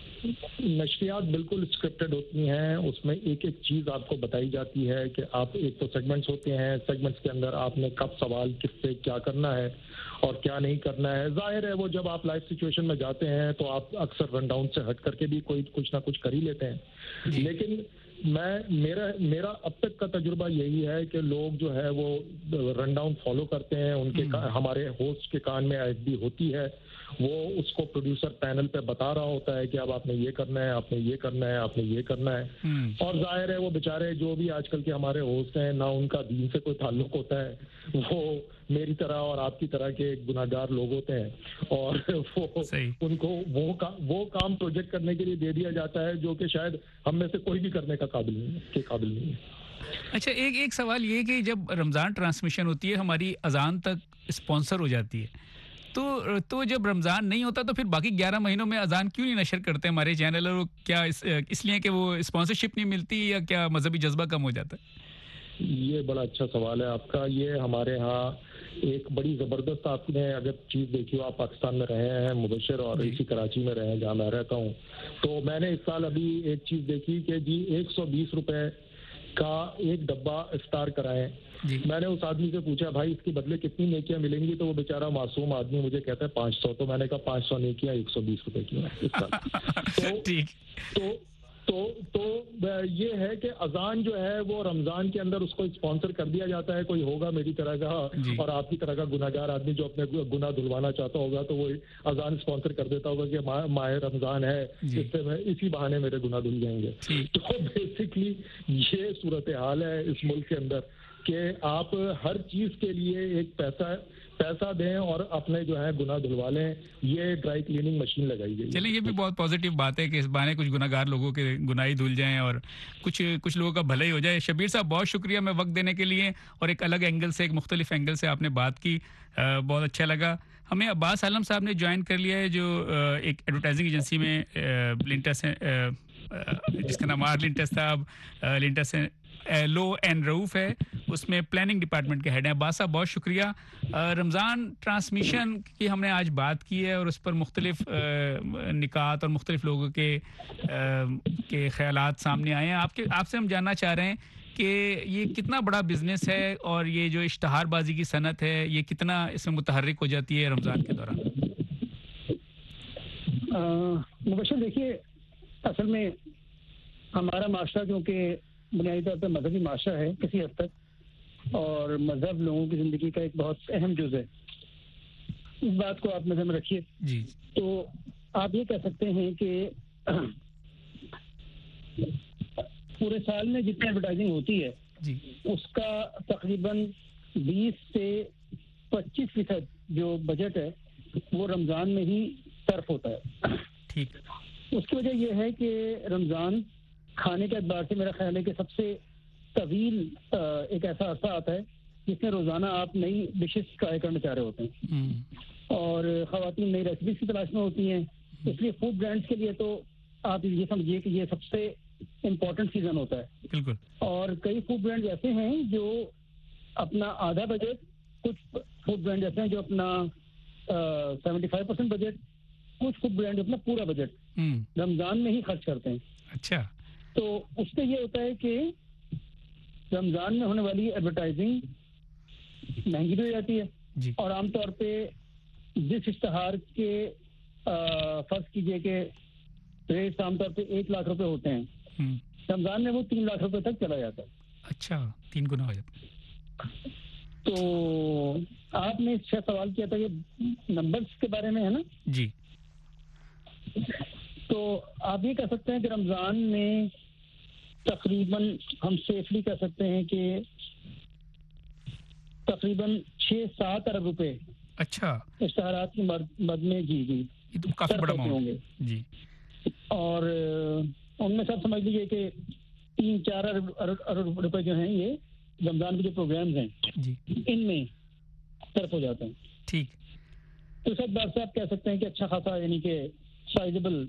نشریات بالکل اسکرپٹڈ ہوتی ہیں. اس میں ایک ایک چیز آپ کو بتائی جاتی ہے کہ آپ, ایک تو سیگمنٹس ہوتے ہیں, سیگمنٹس کے اندر آپ نے کب سوال کس سے کیا کرنا ہے اور کیا نہیں کرنا ہے. ظاہر ہے وہ جب آپ لائف سچویشن میں جاتے ہیں تو آپ اکثر رن ڈاؤن سے ہٹ کر کے بھی کوئی کچھ نہ کچھ کر ہی لیتے ہیں. لیکن میں میرا میرا اب تک کا تجربہ یہی ہے کہ لوگ جو ہے وہ رن ڈاؤن فالو کرتے ہیں. ان کے ہمارے ہوسٹ کے کان میں ایف بی ہوتی ہے, وہ اس کو پروڈیوسر پینل پہ بتا رہا ہوتا ہے کہ اب آپ نے یہ کرنا ہے, آپ نے یہ کرنا ہے, آپ نے یہ کرنا ہے. اور ظاہر ہے وہ بیچارے جو بھی آج کل کے ہمارے ہوسٹ ہیں, نہ ان کا دین سے کوئی تعلق ہوتا ہے, وہ میری طرح اور آپ کی طرح کے گناہگار لوگ ہوتے ہیں, اور وہ ان کو وہ وہ کام پروجیکٹ کرنے کے لیے دے دیا جاتا ہے جو کہ شاید ہم میں سے کوئی بھی کرنے کا قابل نہیں ہے کے قابل نہیں ہے. اچھا ایک ایک سوال یہ کہ جب رمضان ٹرانسمیشن ہوتی ہے, ہماری اذان تک اسپانسر ہو جاتی ہے, تو تو جب رمضان نہیں ہوتا تو پھر باقی گیارہ مہینوں میں اذان کیوں نہیں نشر کرتے ہمارے چینل, اور کیا اس, اس لیے کہ وہ اسپانسرشپ نہیں ملتی, یا کیا مذہبی جذبہ کم ہو جاتا ہے؟ یہ بڑا اچھا سوال ہے آپ کا. یہ ہمارے ہاں ایک بڑی زبردست, آپ نے اگر چیز دیکھی ہو, آپ پاکستان میں رہے ہیں مبشر, اور اسی کراچی میں رہے ہیں جہاں میں رہتا ہوں, تو میں نے اس سال ابھی ایک چیز دیکھی کہ جی ایک سو بیس روپے کا ایک ڈبہ افطار کرائیں. میں نے اس آدمی سے پوچھا بھائی اس کے بدلے کتنی نیکیاں ملیں گی, تو وہ بیچارہ معصوم آدمی مجھے کہتا ہے پانچ سو. تو میں نے کہا پانچ سو نیکیاں ایک سو بیس روپے کی ہیں اس سال. تو تو تو یہ ہے کہ اذان جو ہے وہ رمضان کے اندر اس کو اسپانسر کر دیا جاتا ہے. کوئی ہوگا میری طرح کا اور آپ کی طرح کا گناہگار آدمی جو اپنے گناہ دھلوانا چاہتا ہوگا تو وہ اذان اسپانسر کر دیتا ہوگا کہ ماہ رمضان ہے, اس سے میں اسی بہانے میرے گناہ دھل جائیں گے. تو بیسکلی یہ صورتحال ہے اس ملک کے اندر کہ آپ ہر چیز کے لیے ایک پیسہ پیسہ دیں اور اپنے جو ہے گناہ دھلوا لیں. یہ ڈرائی کلیننگ مشین لگائی گئی. چلیں, یہ بھی بہت پازیٹیو بات ہے کہ اس بہانے کچھ گناہ گار لوگوں کے گناہ ہی دھل جائیں اور کچھ کچھ لوگوں کا بھلا ہی ہو جائے. شبیر صاحب بہت شکریہ میں وقت دینے کے لیے, اور ایک الگ اینگل سے, ایک مختلف اینگل سے آپ نے بات کی, بہت اچھا لگا. ہمیں عباس عالم صاحب نے جوائن کر لیا ہے, جو ایک ایڈورٹائزنگ ایجنسی میں لنٹس ہیں, جس کا نام آر لنٹس تھا, اب لنٹس لو اینڈ روف ہے, اس میں پلاننگ ڈپارٹمنٹ کے ہیڈ ہیں. عباس صاحب بہت شکریہ. رمضان ٹرانسمیشن کی ہم نے آج بات کی ہے اور اس پر مختلف نکات اور مختلف لوگوں کے کے خیالات سامنے آئے ہیں. آپ کے آپ سے ہم جاننا چاہ رہے ہیں کہ یہ کتنا بڑا بزنس ہے اور یہ جو اشتہار بازی کی صنعت ہے یہ کتنا اس میں متحرک ہو جاتی ہے رمضان کے دوران. مبشر دیکھیے, اصل میں ہمارا معاشرہ کیونکہ بنیادی طور پہ مذہبی معاشرہ ہے کسی حد تک, اور مذہب لوگوں کی زندگی کا ایک بہت اہم جز ہے. اس بات کو آپ نظر میں رکھیے. جی. تو آپ یہ کہہ سکتے ہیں کہ پورے سال میں جتنی ایڈورٹائزنگ ہوتی ہے جی اس کا تقریباً بیس سے پچیس فیصد جو بجٹ ہے وہ رمضان میں ہی صرف ہوتا ہے. ٹھیک. اس کی وجہ یہ ہے کہ رمضان کھانے کے اعتبار سے میرا خیال ہے کہ سب سے طویل ایک ایسا عرصہ آتا ہے جس میں روزانہ آپ نئی ڈشز ٹرائی کرنا چاہ رہے ہوتے ہیں, اور خواتین نئی ریسیپیز کی تلاش میں ہوتی ہیں. اس لیے فوڈ برانڈس کے لیے تو آپ یہ سمجھیے کہ یہ سب سے امپورٹنٹ سیزن ہوتا ہے. بالکل. اور کئی فوڈ برانڈ ایسے ہیں جو اپنا آدھا بجٹ, کچھ فوڈ برانڈ ایسے ہیں جو اپنا سیونٹی فائیو پرسینٹ بجٹ, کچھ فوڈ برانڈ اپنا پورا بجٹ رمضان میں ہی خرچ کرتے ہیں. اچھا. تو اس سے یہ ہوتا ہے کہ رمضان میں ہونے والی ایڈورٹائزنگ مہنگی بھی ہو جاتی ہے. جی. اور عام طور پہ جس اشتہار کے فرض کیجئے کہ ریٹ عام طور پہ ایک لاکھ روپے ہوتے ہیں, رمضان میں وہ تین لاکھ روپے تک چلا جاتا ہے. اچھا, تین گنا ہو جاتا ہے. تو آپ نے شاید سوال کیا تھا یہ نمبرز کے بارے میں ہے نا. جی. تو آپ یہ کہہ سکتے ہیں کہ رمضان میں تقریباً ہم سیفلی کہہ سکتے ہیں کہ تقریباً چھ سات ارب روپے اچھا اشتہارات کی مد میں جی جی یہ تو کافی بڑا اماؤنٹ ہوں گے. جی. اور ان میں سب سمجھ لیجیے کہ تین چار ارب روپے جو ہیں یہ رمضان کے جو پروگرامز ہیں جی ان میں صرف ہو جاتے ہیں. ٹھیک. تو اس اعتبار سے آپ کہہ سکتے ہیں کہ اچھا خاصا یعنی کہ سائزبل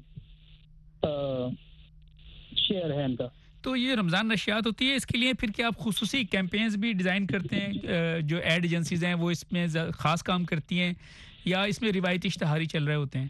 شیئر ہے ان کا. تو یہ رمضان نشریات ہوتی ہے, اس کے لیے پھر کیا آپ خصوصی کیمپینز بھی ڈیزائن کرتے ہیں, جو ایڈ ایجنسیز ہیں وہ اس میں خاص کام کرتی ہیں, یا اس میں روایتی اشتہاری چل رہے ہوتے ہیں؟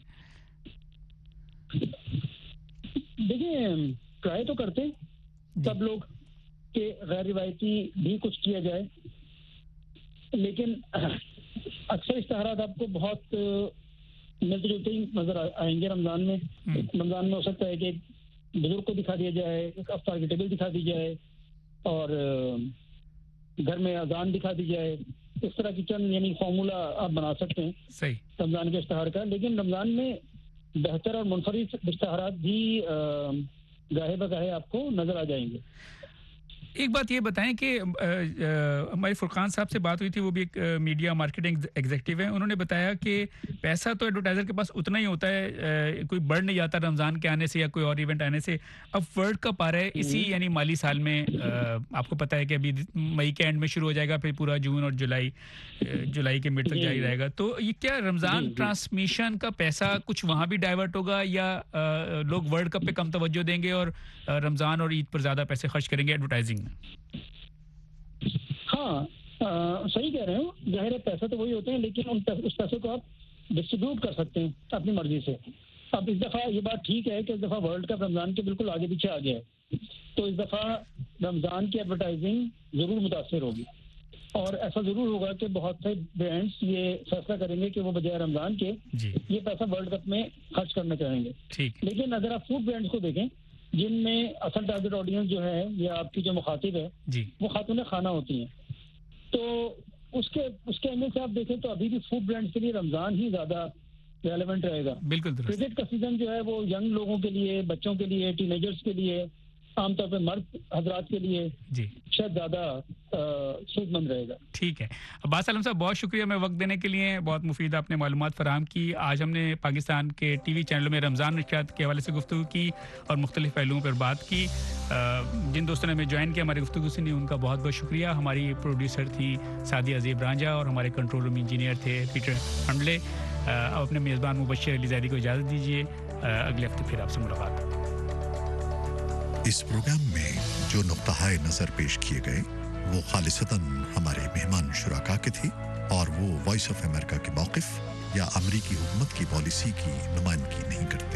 دیکھیے ٹرائی تو کرتے سب لوگ کہ غیر روایتی بھی کچھ کیا جائے, لیکن اکثر اشتہارات آپ کو بہت ملتے جلتے ہی نظر آئیں گے. رمضان میں رمضان میں ہو سکتا ہے کہ بزرگ کو دکھا دیا جائے, ایک افطار کی ٹیبل دکھا دی جائے, اور گھر میں اذان دکھا دی جائے. اس طرح کی چند یعنی فارمولا آپ بنا سکتے ہیں صحیح رمضان کے اشتہار کا. لیکن رمضان میں بہتر اور منفرد اشتہارات بھی گاہے بگاہے آپ کو نظر آ جائیں گے. ایک بات یہ بتائیں کہ ہمارے فرقان صاحب سے بات ہوئی تھی, وہ بھی ایک میڈیا مارکیٹنگ ایگزیکٹو ہیں, انہوں نے بتایا کہ پیسہ تو ایڈورٹائزر کے پاس اتنا ہی ہوتا ہے, کوئی بڑھ نہیں جاتا رمضان کے آنے سے یا کوئی اور ایونٹ آنے سے. اب ورلڈ کپ آ رہا ہے اسی یعنی مالی سال میں, آپ کو پتہ ہے کہ ابھی مئی کے اینڈ میں شروع ہو جائے گا, پھر پورا جون اور جولائی جولائی کے مڈ تک جاری رہے گا. تو یہ کیا رمضان ٹرانسمیشن کا پیسہ کچھ وہاں بھی ڈائیورٹ ہوگا, یا لوگ ورلڈ کپ پہ کم توجہ دیں گے اور رمضان اور عید پر زیادہ پیسے خرچ کریں گے ایڈورٹائزنگ میں؟ ہاں صحیح کہہ رہے ہیں, ظاہر ہے پیسہ تو وہی ہوتے ہیں, لیکن اس پیسے کو آپ ڈسٹریبیوٹ کر سکتے ہیں اپنی مرضی سے. اب اس دفعہ یہ بات ٹھیک ہے کہ اس دفعہ ورلڈ کپ رمضان کے بالکل آگے پیچھے آ گیا ہے, تو اس دفعہ رمضان کی ایڈورٹائزنگ ضرور متاثر ہوگی, اور ایسا ضرور ہوگا کہ بہت سے برانڈس یہ فیصلہ کریں گے کہ وہ بجائے رمضان کے یہ پیسہ ورلڈ کپ میں خرچ کرنا چاہیں گے. ٹھیک. لیکن اگر آپ فوڈ برانڈس کو دیکھیں جن میں اصل ٹارگیٹ آڈینس جو ہے یا آپ کی جو مخاطب ہے جی وہ خاتون خانہ ہوتی ہیں. تو اس کے اس کے اینگل سے آپ دیکھیں تو ابھی بھی فوڈ برانڈ کے لیے رمضان ہی زیادہ ریلیونٹ رہے گا. بالکل درست. کرکٹ کا سیزن جو ہے وہ ینگ لوگوں کے لیے, بچوں کے لیے, ٹین ایجرز کے لیے, عام طور پہ مرد حضرات کے لیے جی شاید زیادہ سود مند رہے گا. ٹھیک ہے. عباس عالم صاحب بہت شکریہ ہمیں وقت دینے کے لیے, بہت مفید آپ نے معلومات فراہم کی. آج ہم نے پاکستان کے ٹی وی چینلوں میں رمضان نشریات کے حوالے سے گفتگو کی اور مختلف پہلوؤں پر بات کی. جن دوستوں نے ہمیں جوائن کیا, ہماری گفتگو سنی, ان کا بہت بہت شکریہ. ہماری پروڈیوسر تھی سعدیہ زیب رانجھا اور ہمارے کنٹرول روم انجینئر تھے پیٹر ہنڈلے. اب اپنے میزبان مبشر علی زیدی کو اجازت دیجیے, اگلے ہفتے پھر آپ سے ملاقات. اس پروگرام میں جو نقطہ نظر پیش کیے گئے وہ خالصتاً ہمارے مہمان شرکا کے تھے اور وہ وائس آف امریکہ کے موقف یا امریکی حکومت کی پالیسی کی نمائندگی نہیں کرتے.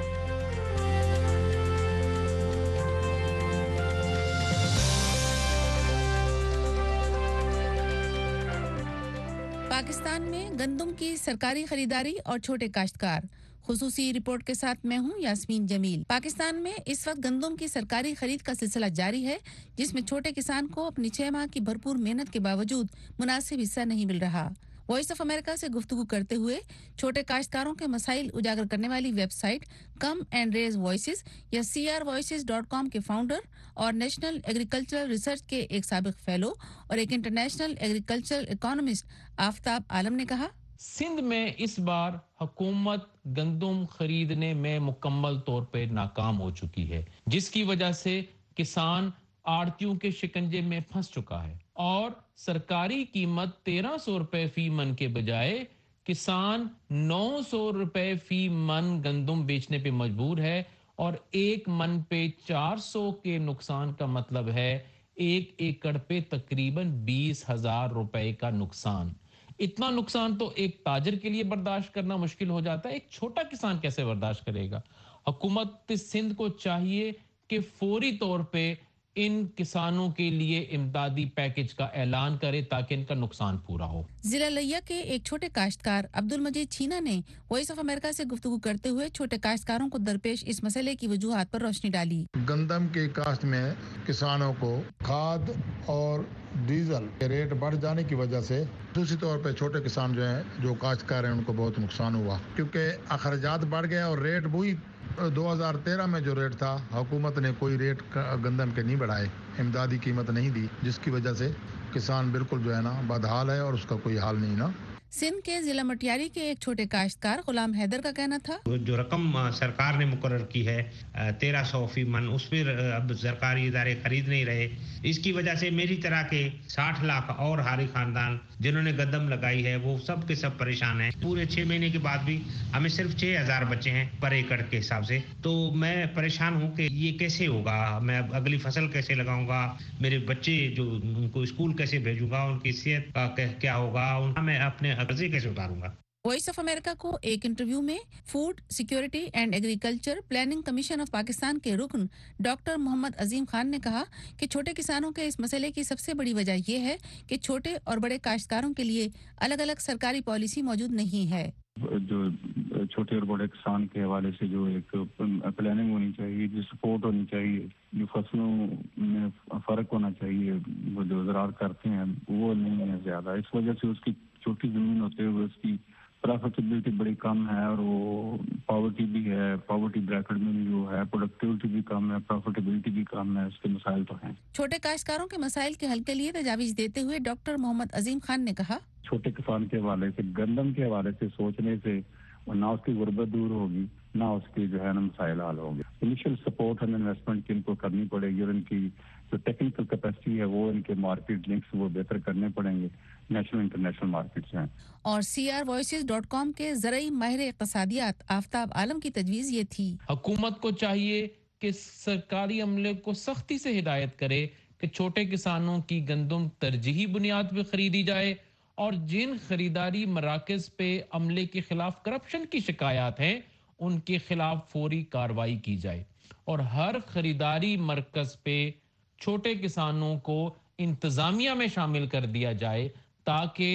پاکستان میں گندم کی سرکاری خریداری اور چھوٹے کاشتکار, خصوصی رپورٹ کے ساتھ میں ہوں یاسمین جمیل. پاکستان میں اس وقت گندم کی سرکاری خرید کا سلسلہ جاری ہے, جس میں چھوٹے کسان کو اپنی چھ ماہ کی بھرپور محنت کے باوجود مناسب حصہ نہیں مل رہا. وائس آف امریکہ سے گفتگو کرتے ہوئے چھوٹے کاشتکاروں کے مسائل اجاگر کرنے والی website come and raise voices یا C R voices dot com کے فاؤنڈر اور نیشنل ایگریکلچرل ریسرچ کے ایک سابق فیلو اور ایک international agricultural economist Aftab Alam نے کہا, سندھ میں اس بار حکومت گندم خریدنے میں مکمل طور پہ ناکام ہو چکی ہے, جس کی وجہ سے کسان آڑتیوں کے شکنجے میں پھنس چکا ہے اور سرکاری قیمت تیرہ سو روپے فی من کے بجائے کسان نو سو روپے فی من گندم بیچنے پہ مجبور ہے, اور ایک من پہ چار سو کے نقصان کا مطلب ہے ایک ایکڑ پہ تقریباً بیس ہزار روپے کا نقصان. اتنا نقصان تو ایک تاجر کے لیے برداشت کرنا مشکل ہو جاتا ہے, ایک چھوٹا کسان کیسے برداشت کرے گا؟ حکومت سندھ کو چاہیے کہ فوری طور پہ ان کسانوں کے لیے امدادی پیکج کا اعلان کرے تاکہ ان کا نقصان پورا ہو. ضلع لیا کے ایک چھوٹے کاشتکار عبد المجید چھینا نے وائس آف امریکہ سے گفتگو کرتے ہوئے چھوٹے کاشتکاروں کو درپیش اس مسئلے کی وجوہات پر روشنی ڈالی. گندم کی کاشت میں کسانوں کو کھاد اور ڈیزل کے ریٹ بڑھ جانے کی وجہ سے دوسری طور پہ چھوٹے کسان جو ہیں جو کاشتکار ہیں ان کو بہت نقصان ہوا, کیونکہ اخراجات بڑھ گئے اور ریٹ وہی دو ہزار تیرہ میں جو ریٹ تھا, حکومت نے کوئی ریٹ گندم کے نہیں بڑھائے, امدادی قیمت نہیں دی, جس کی وجہ سے کسان بالکل جو ہے نا بدحال ہے اور اس کا کوئی حال نہیں نا. سندھ کے ضلع مٹیاری کے ایک چھوٹے کاشتکار غلام حیدر کا کہنا تھا, جو رقم سرکار نے مقرر کی ہے تیرہ سو فی من, اس پہ اب سرکاری ادارے خرید نہیں رہے. اس کی وجہ سے میری طرح کے ساٹھ لاکھ اور ہاری خاندان جنہوں نے گندم لگائی ہے وہ سب کے سب پریشان ہیں. پورے چھ مہینے کے بعد بھی ہمیں صرف چھ ہزار بچے ہیں پر ایکڑ کے حساب سے. تو میں پریشان ہوں کہ یہ کیسے ہوگا, میں اگلی فصل کیسے لگاؤں گا, میرے بچے جو ان کو اسکول کیسے بھیجوں گا, ان کی صحت کا کیا ہوگا, میں اپنے قرضے کیسے اتاروں گا. وائس آف امریکہ کو ایک انٹرویو میں food security and agriculture planning commission of Pakistan کے رکن ڈاکٹر محمد عظیم خان نے کہا کہ چھوٹے کسانوں کے اس مسئلے کی سب سے بڑی وجہ یہ ہے کہ چھوٹے اور بڑے کاشتکاروں کے لیے الگ الگ سرکاری پالیسی موجود نہیں ہے. جو چھوٹے اور بڑے کسان کے حوالے سے جو ایک پلاننگ ہونی چاہیے, جو سپورٹ ہونی چاہیے, جو فصلوں میں فرق ہونا چاہیے, وہ جو زراعت کرتے ہیں وہ نہیں ہے زیادہ. اس وجہ سے اس کی چھوٹی زمین ہوتے ہوئے اس کی پروفیٹیبلٹی بڑی کم ہے اور وہ پاورٹی بھی ہے, پاورٹی بریکٹ میں بھی جو ہے پروڈکٹیوٹی بھی کم ہے, پروفیٹیبلٹی بھی کم ہے, اس کے مسائل تو ہیں. چھوٹے کاشتکاروں کے مسائل کے حل کے لیے تجاویز دیتے ہوئے ڈاکٹر محمد عظیم خان نے کہا, چھوٹے کسان کے حوالے سے گندم کے حوالے سے سوچنے سے نہ اس کی غربت دور ہوگی نہ اس کی جو ہے نا مسائل حل ہوں گے. انیشیل سپورٹ اینڈ انویسٹمنٹ کی ان کو کرنی پڑے گی اور ان کی جو ٹیکنیکل کیپیسٹی ہے وہ ان کے مارکیٹ لنکس وہ بہتر کرنے پڑیں گے, نیشنل انٹرنیشنل مارکیٹس ہیں. اور C R voices dot com کے زرعی ماہر اقتصادیات آفتاب عالم کی تجویز یہ تھی, حکومت کو چاہیے کہ سرکاری عملے کو سختی سے ہدایت کرے کہ چھوٹے کسانوں کی گندم ترجیحی بنیاد پہ خریدی جائے اور جن خریداری مراکز پہ عملے کے خلاف کرپشن کی شکایات ہیں ان کے خلاف فوری کارروائی کی جائے اور ہر خریداری مرکز پہ چھوٹے کسانوں کو انتظامیہ میں شامل کر دیا جائے تاکہ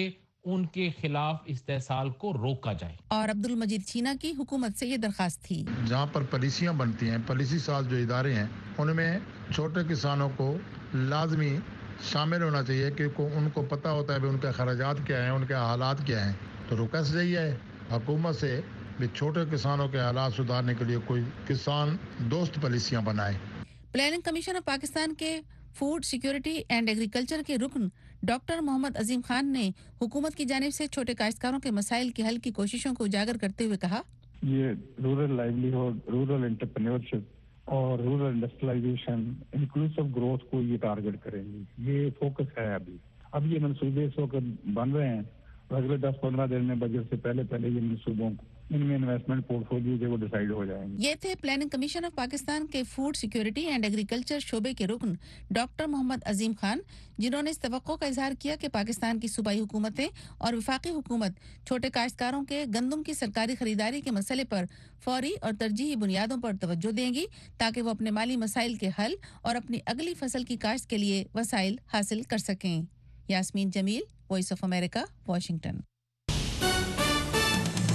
उनके खिलाफ इस्तेसाल को रोका जाए। और अब्दुल मजीद चीना की हुकूमत से ये दरखास्त थी। जहाँ पर पॉलिसियाँ बनती हैं, पॉलिसी साज जो इदारे हैं, उनमें छोटे किसानों को लाजमी शामिल होना चाहिए कि उनको पता होता है कि उनके खर्चात क्या हैं, उनके हालात क्या हैं। तो रुका से यही है हुकूमत से भी छोटे किसानों के हालात सुधारने के लिए कोई किसान दोस्त पॉलिसियाँ बनाए। प्लानिंग कमीशन ऑफ पाकिस्तान के फूड सिक्योरिटी एंड एग्रीकल्चर के रुकन डॉक्टर मोहम्मद अजीम खान ने हुकूमत की जानिब से छोटे काश्तकारों के मसाइल के हल की कोशिशों को उजागर करते हुए कहा, ये रूरल लाइवलीहुड, रूरल एंटरप्रेन्योरशिप और रूरल इंडस्ट्रियलाइजेशन, इंक्लूसिव ग्रोथ को ये टारगेट करेंगे। ये फोकस है अभी अब ये मंसूबे इस वक्त बन रहे हैं। अगले दस पंद्रह दिन में बजट से पहले पहले ये मंसूबों इनमें इन्वेस्टमेंट पोर्टफोलियो जो वो डिसाइड हो जाएंगे। ये थे प्लानिंग कमीशन ऑफ पाकिस्तान के फूड सिक्योरिटी एंड एग्रीकल्चर शोबे के रुकन डॉक्टर मोहम्मद अजीम खान, जिन्होंने इस तवक्को का इजहार किया कि पाकिस्तान की सूबाई हुकूमतें और वफाकी हुकूमत छोटे काश्तकारों के गंदम की सरकारी खरीदारी के मसले पर फौरी और तरजीही बुनियादों पर तवज्जो देंगी ताकि वो अपने माली मसाइल के हल और अपनी अगली फसल की काश्त के लिए वसाइल हासिल कर सकें। Yasmeen Jamil, Voice of America, Washington.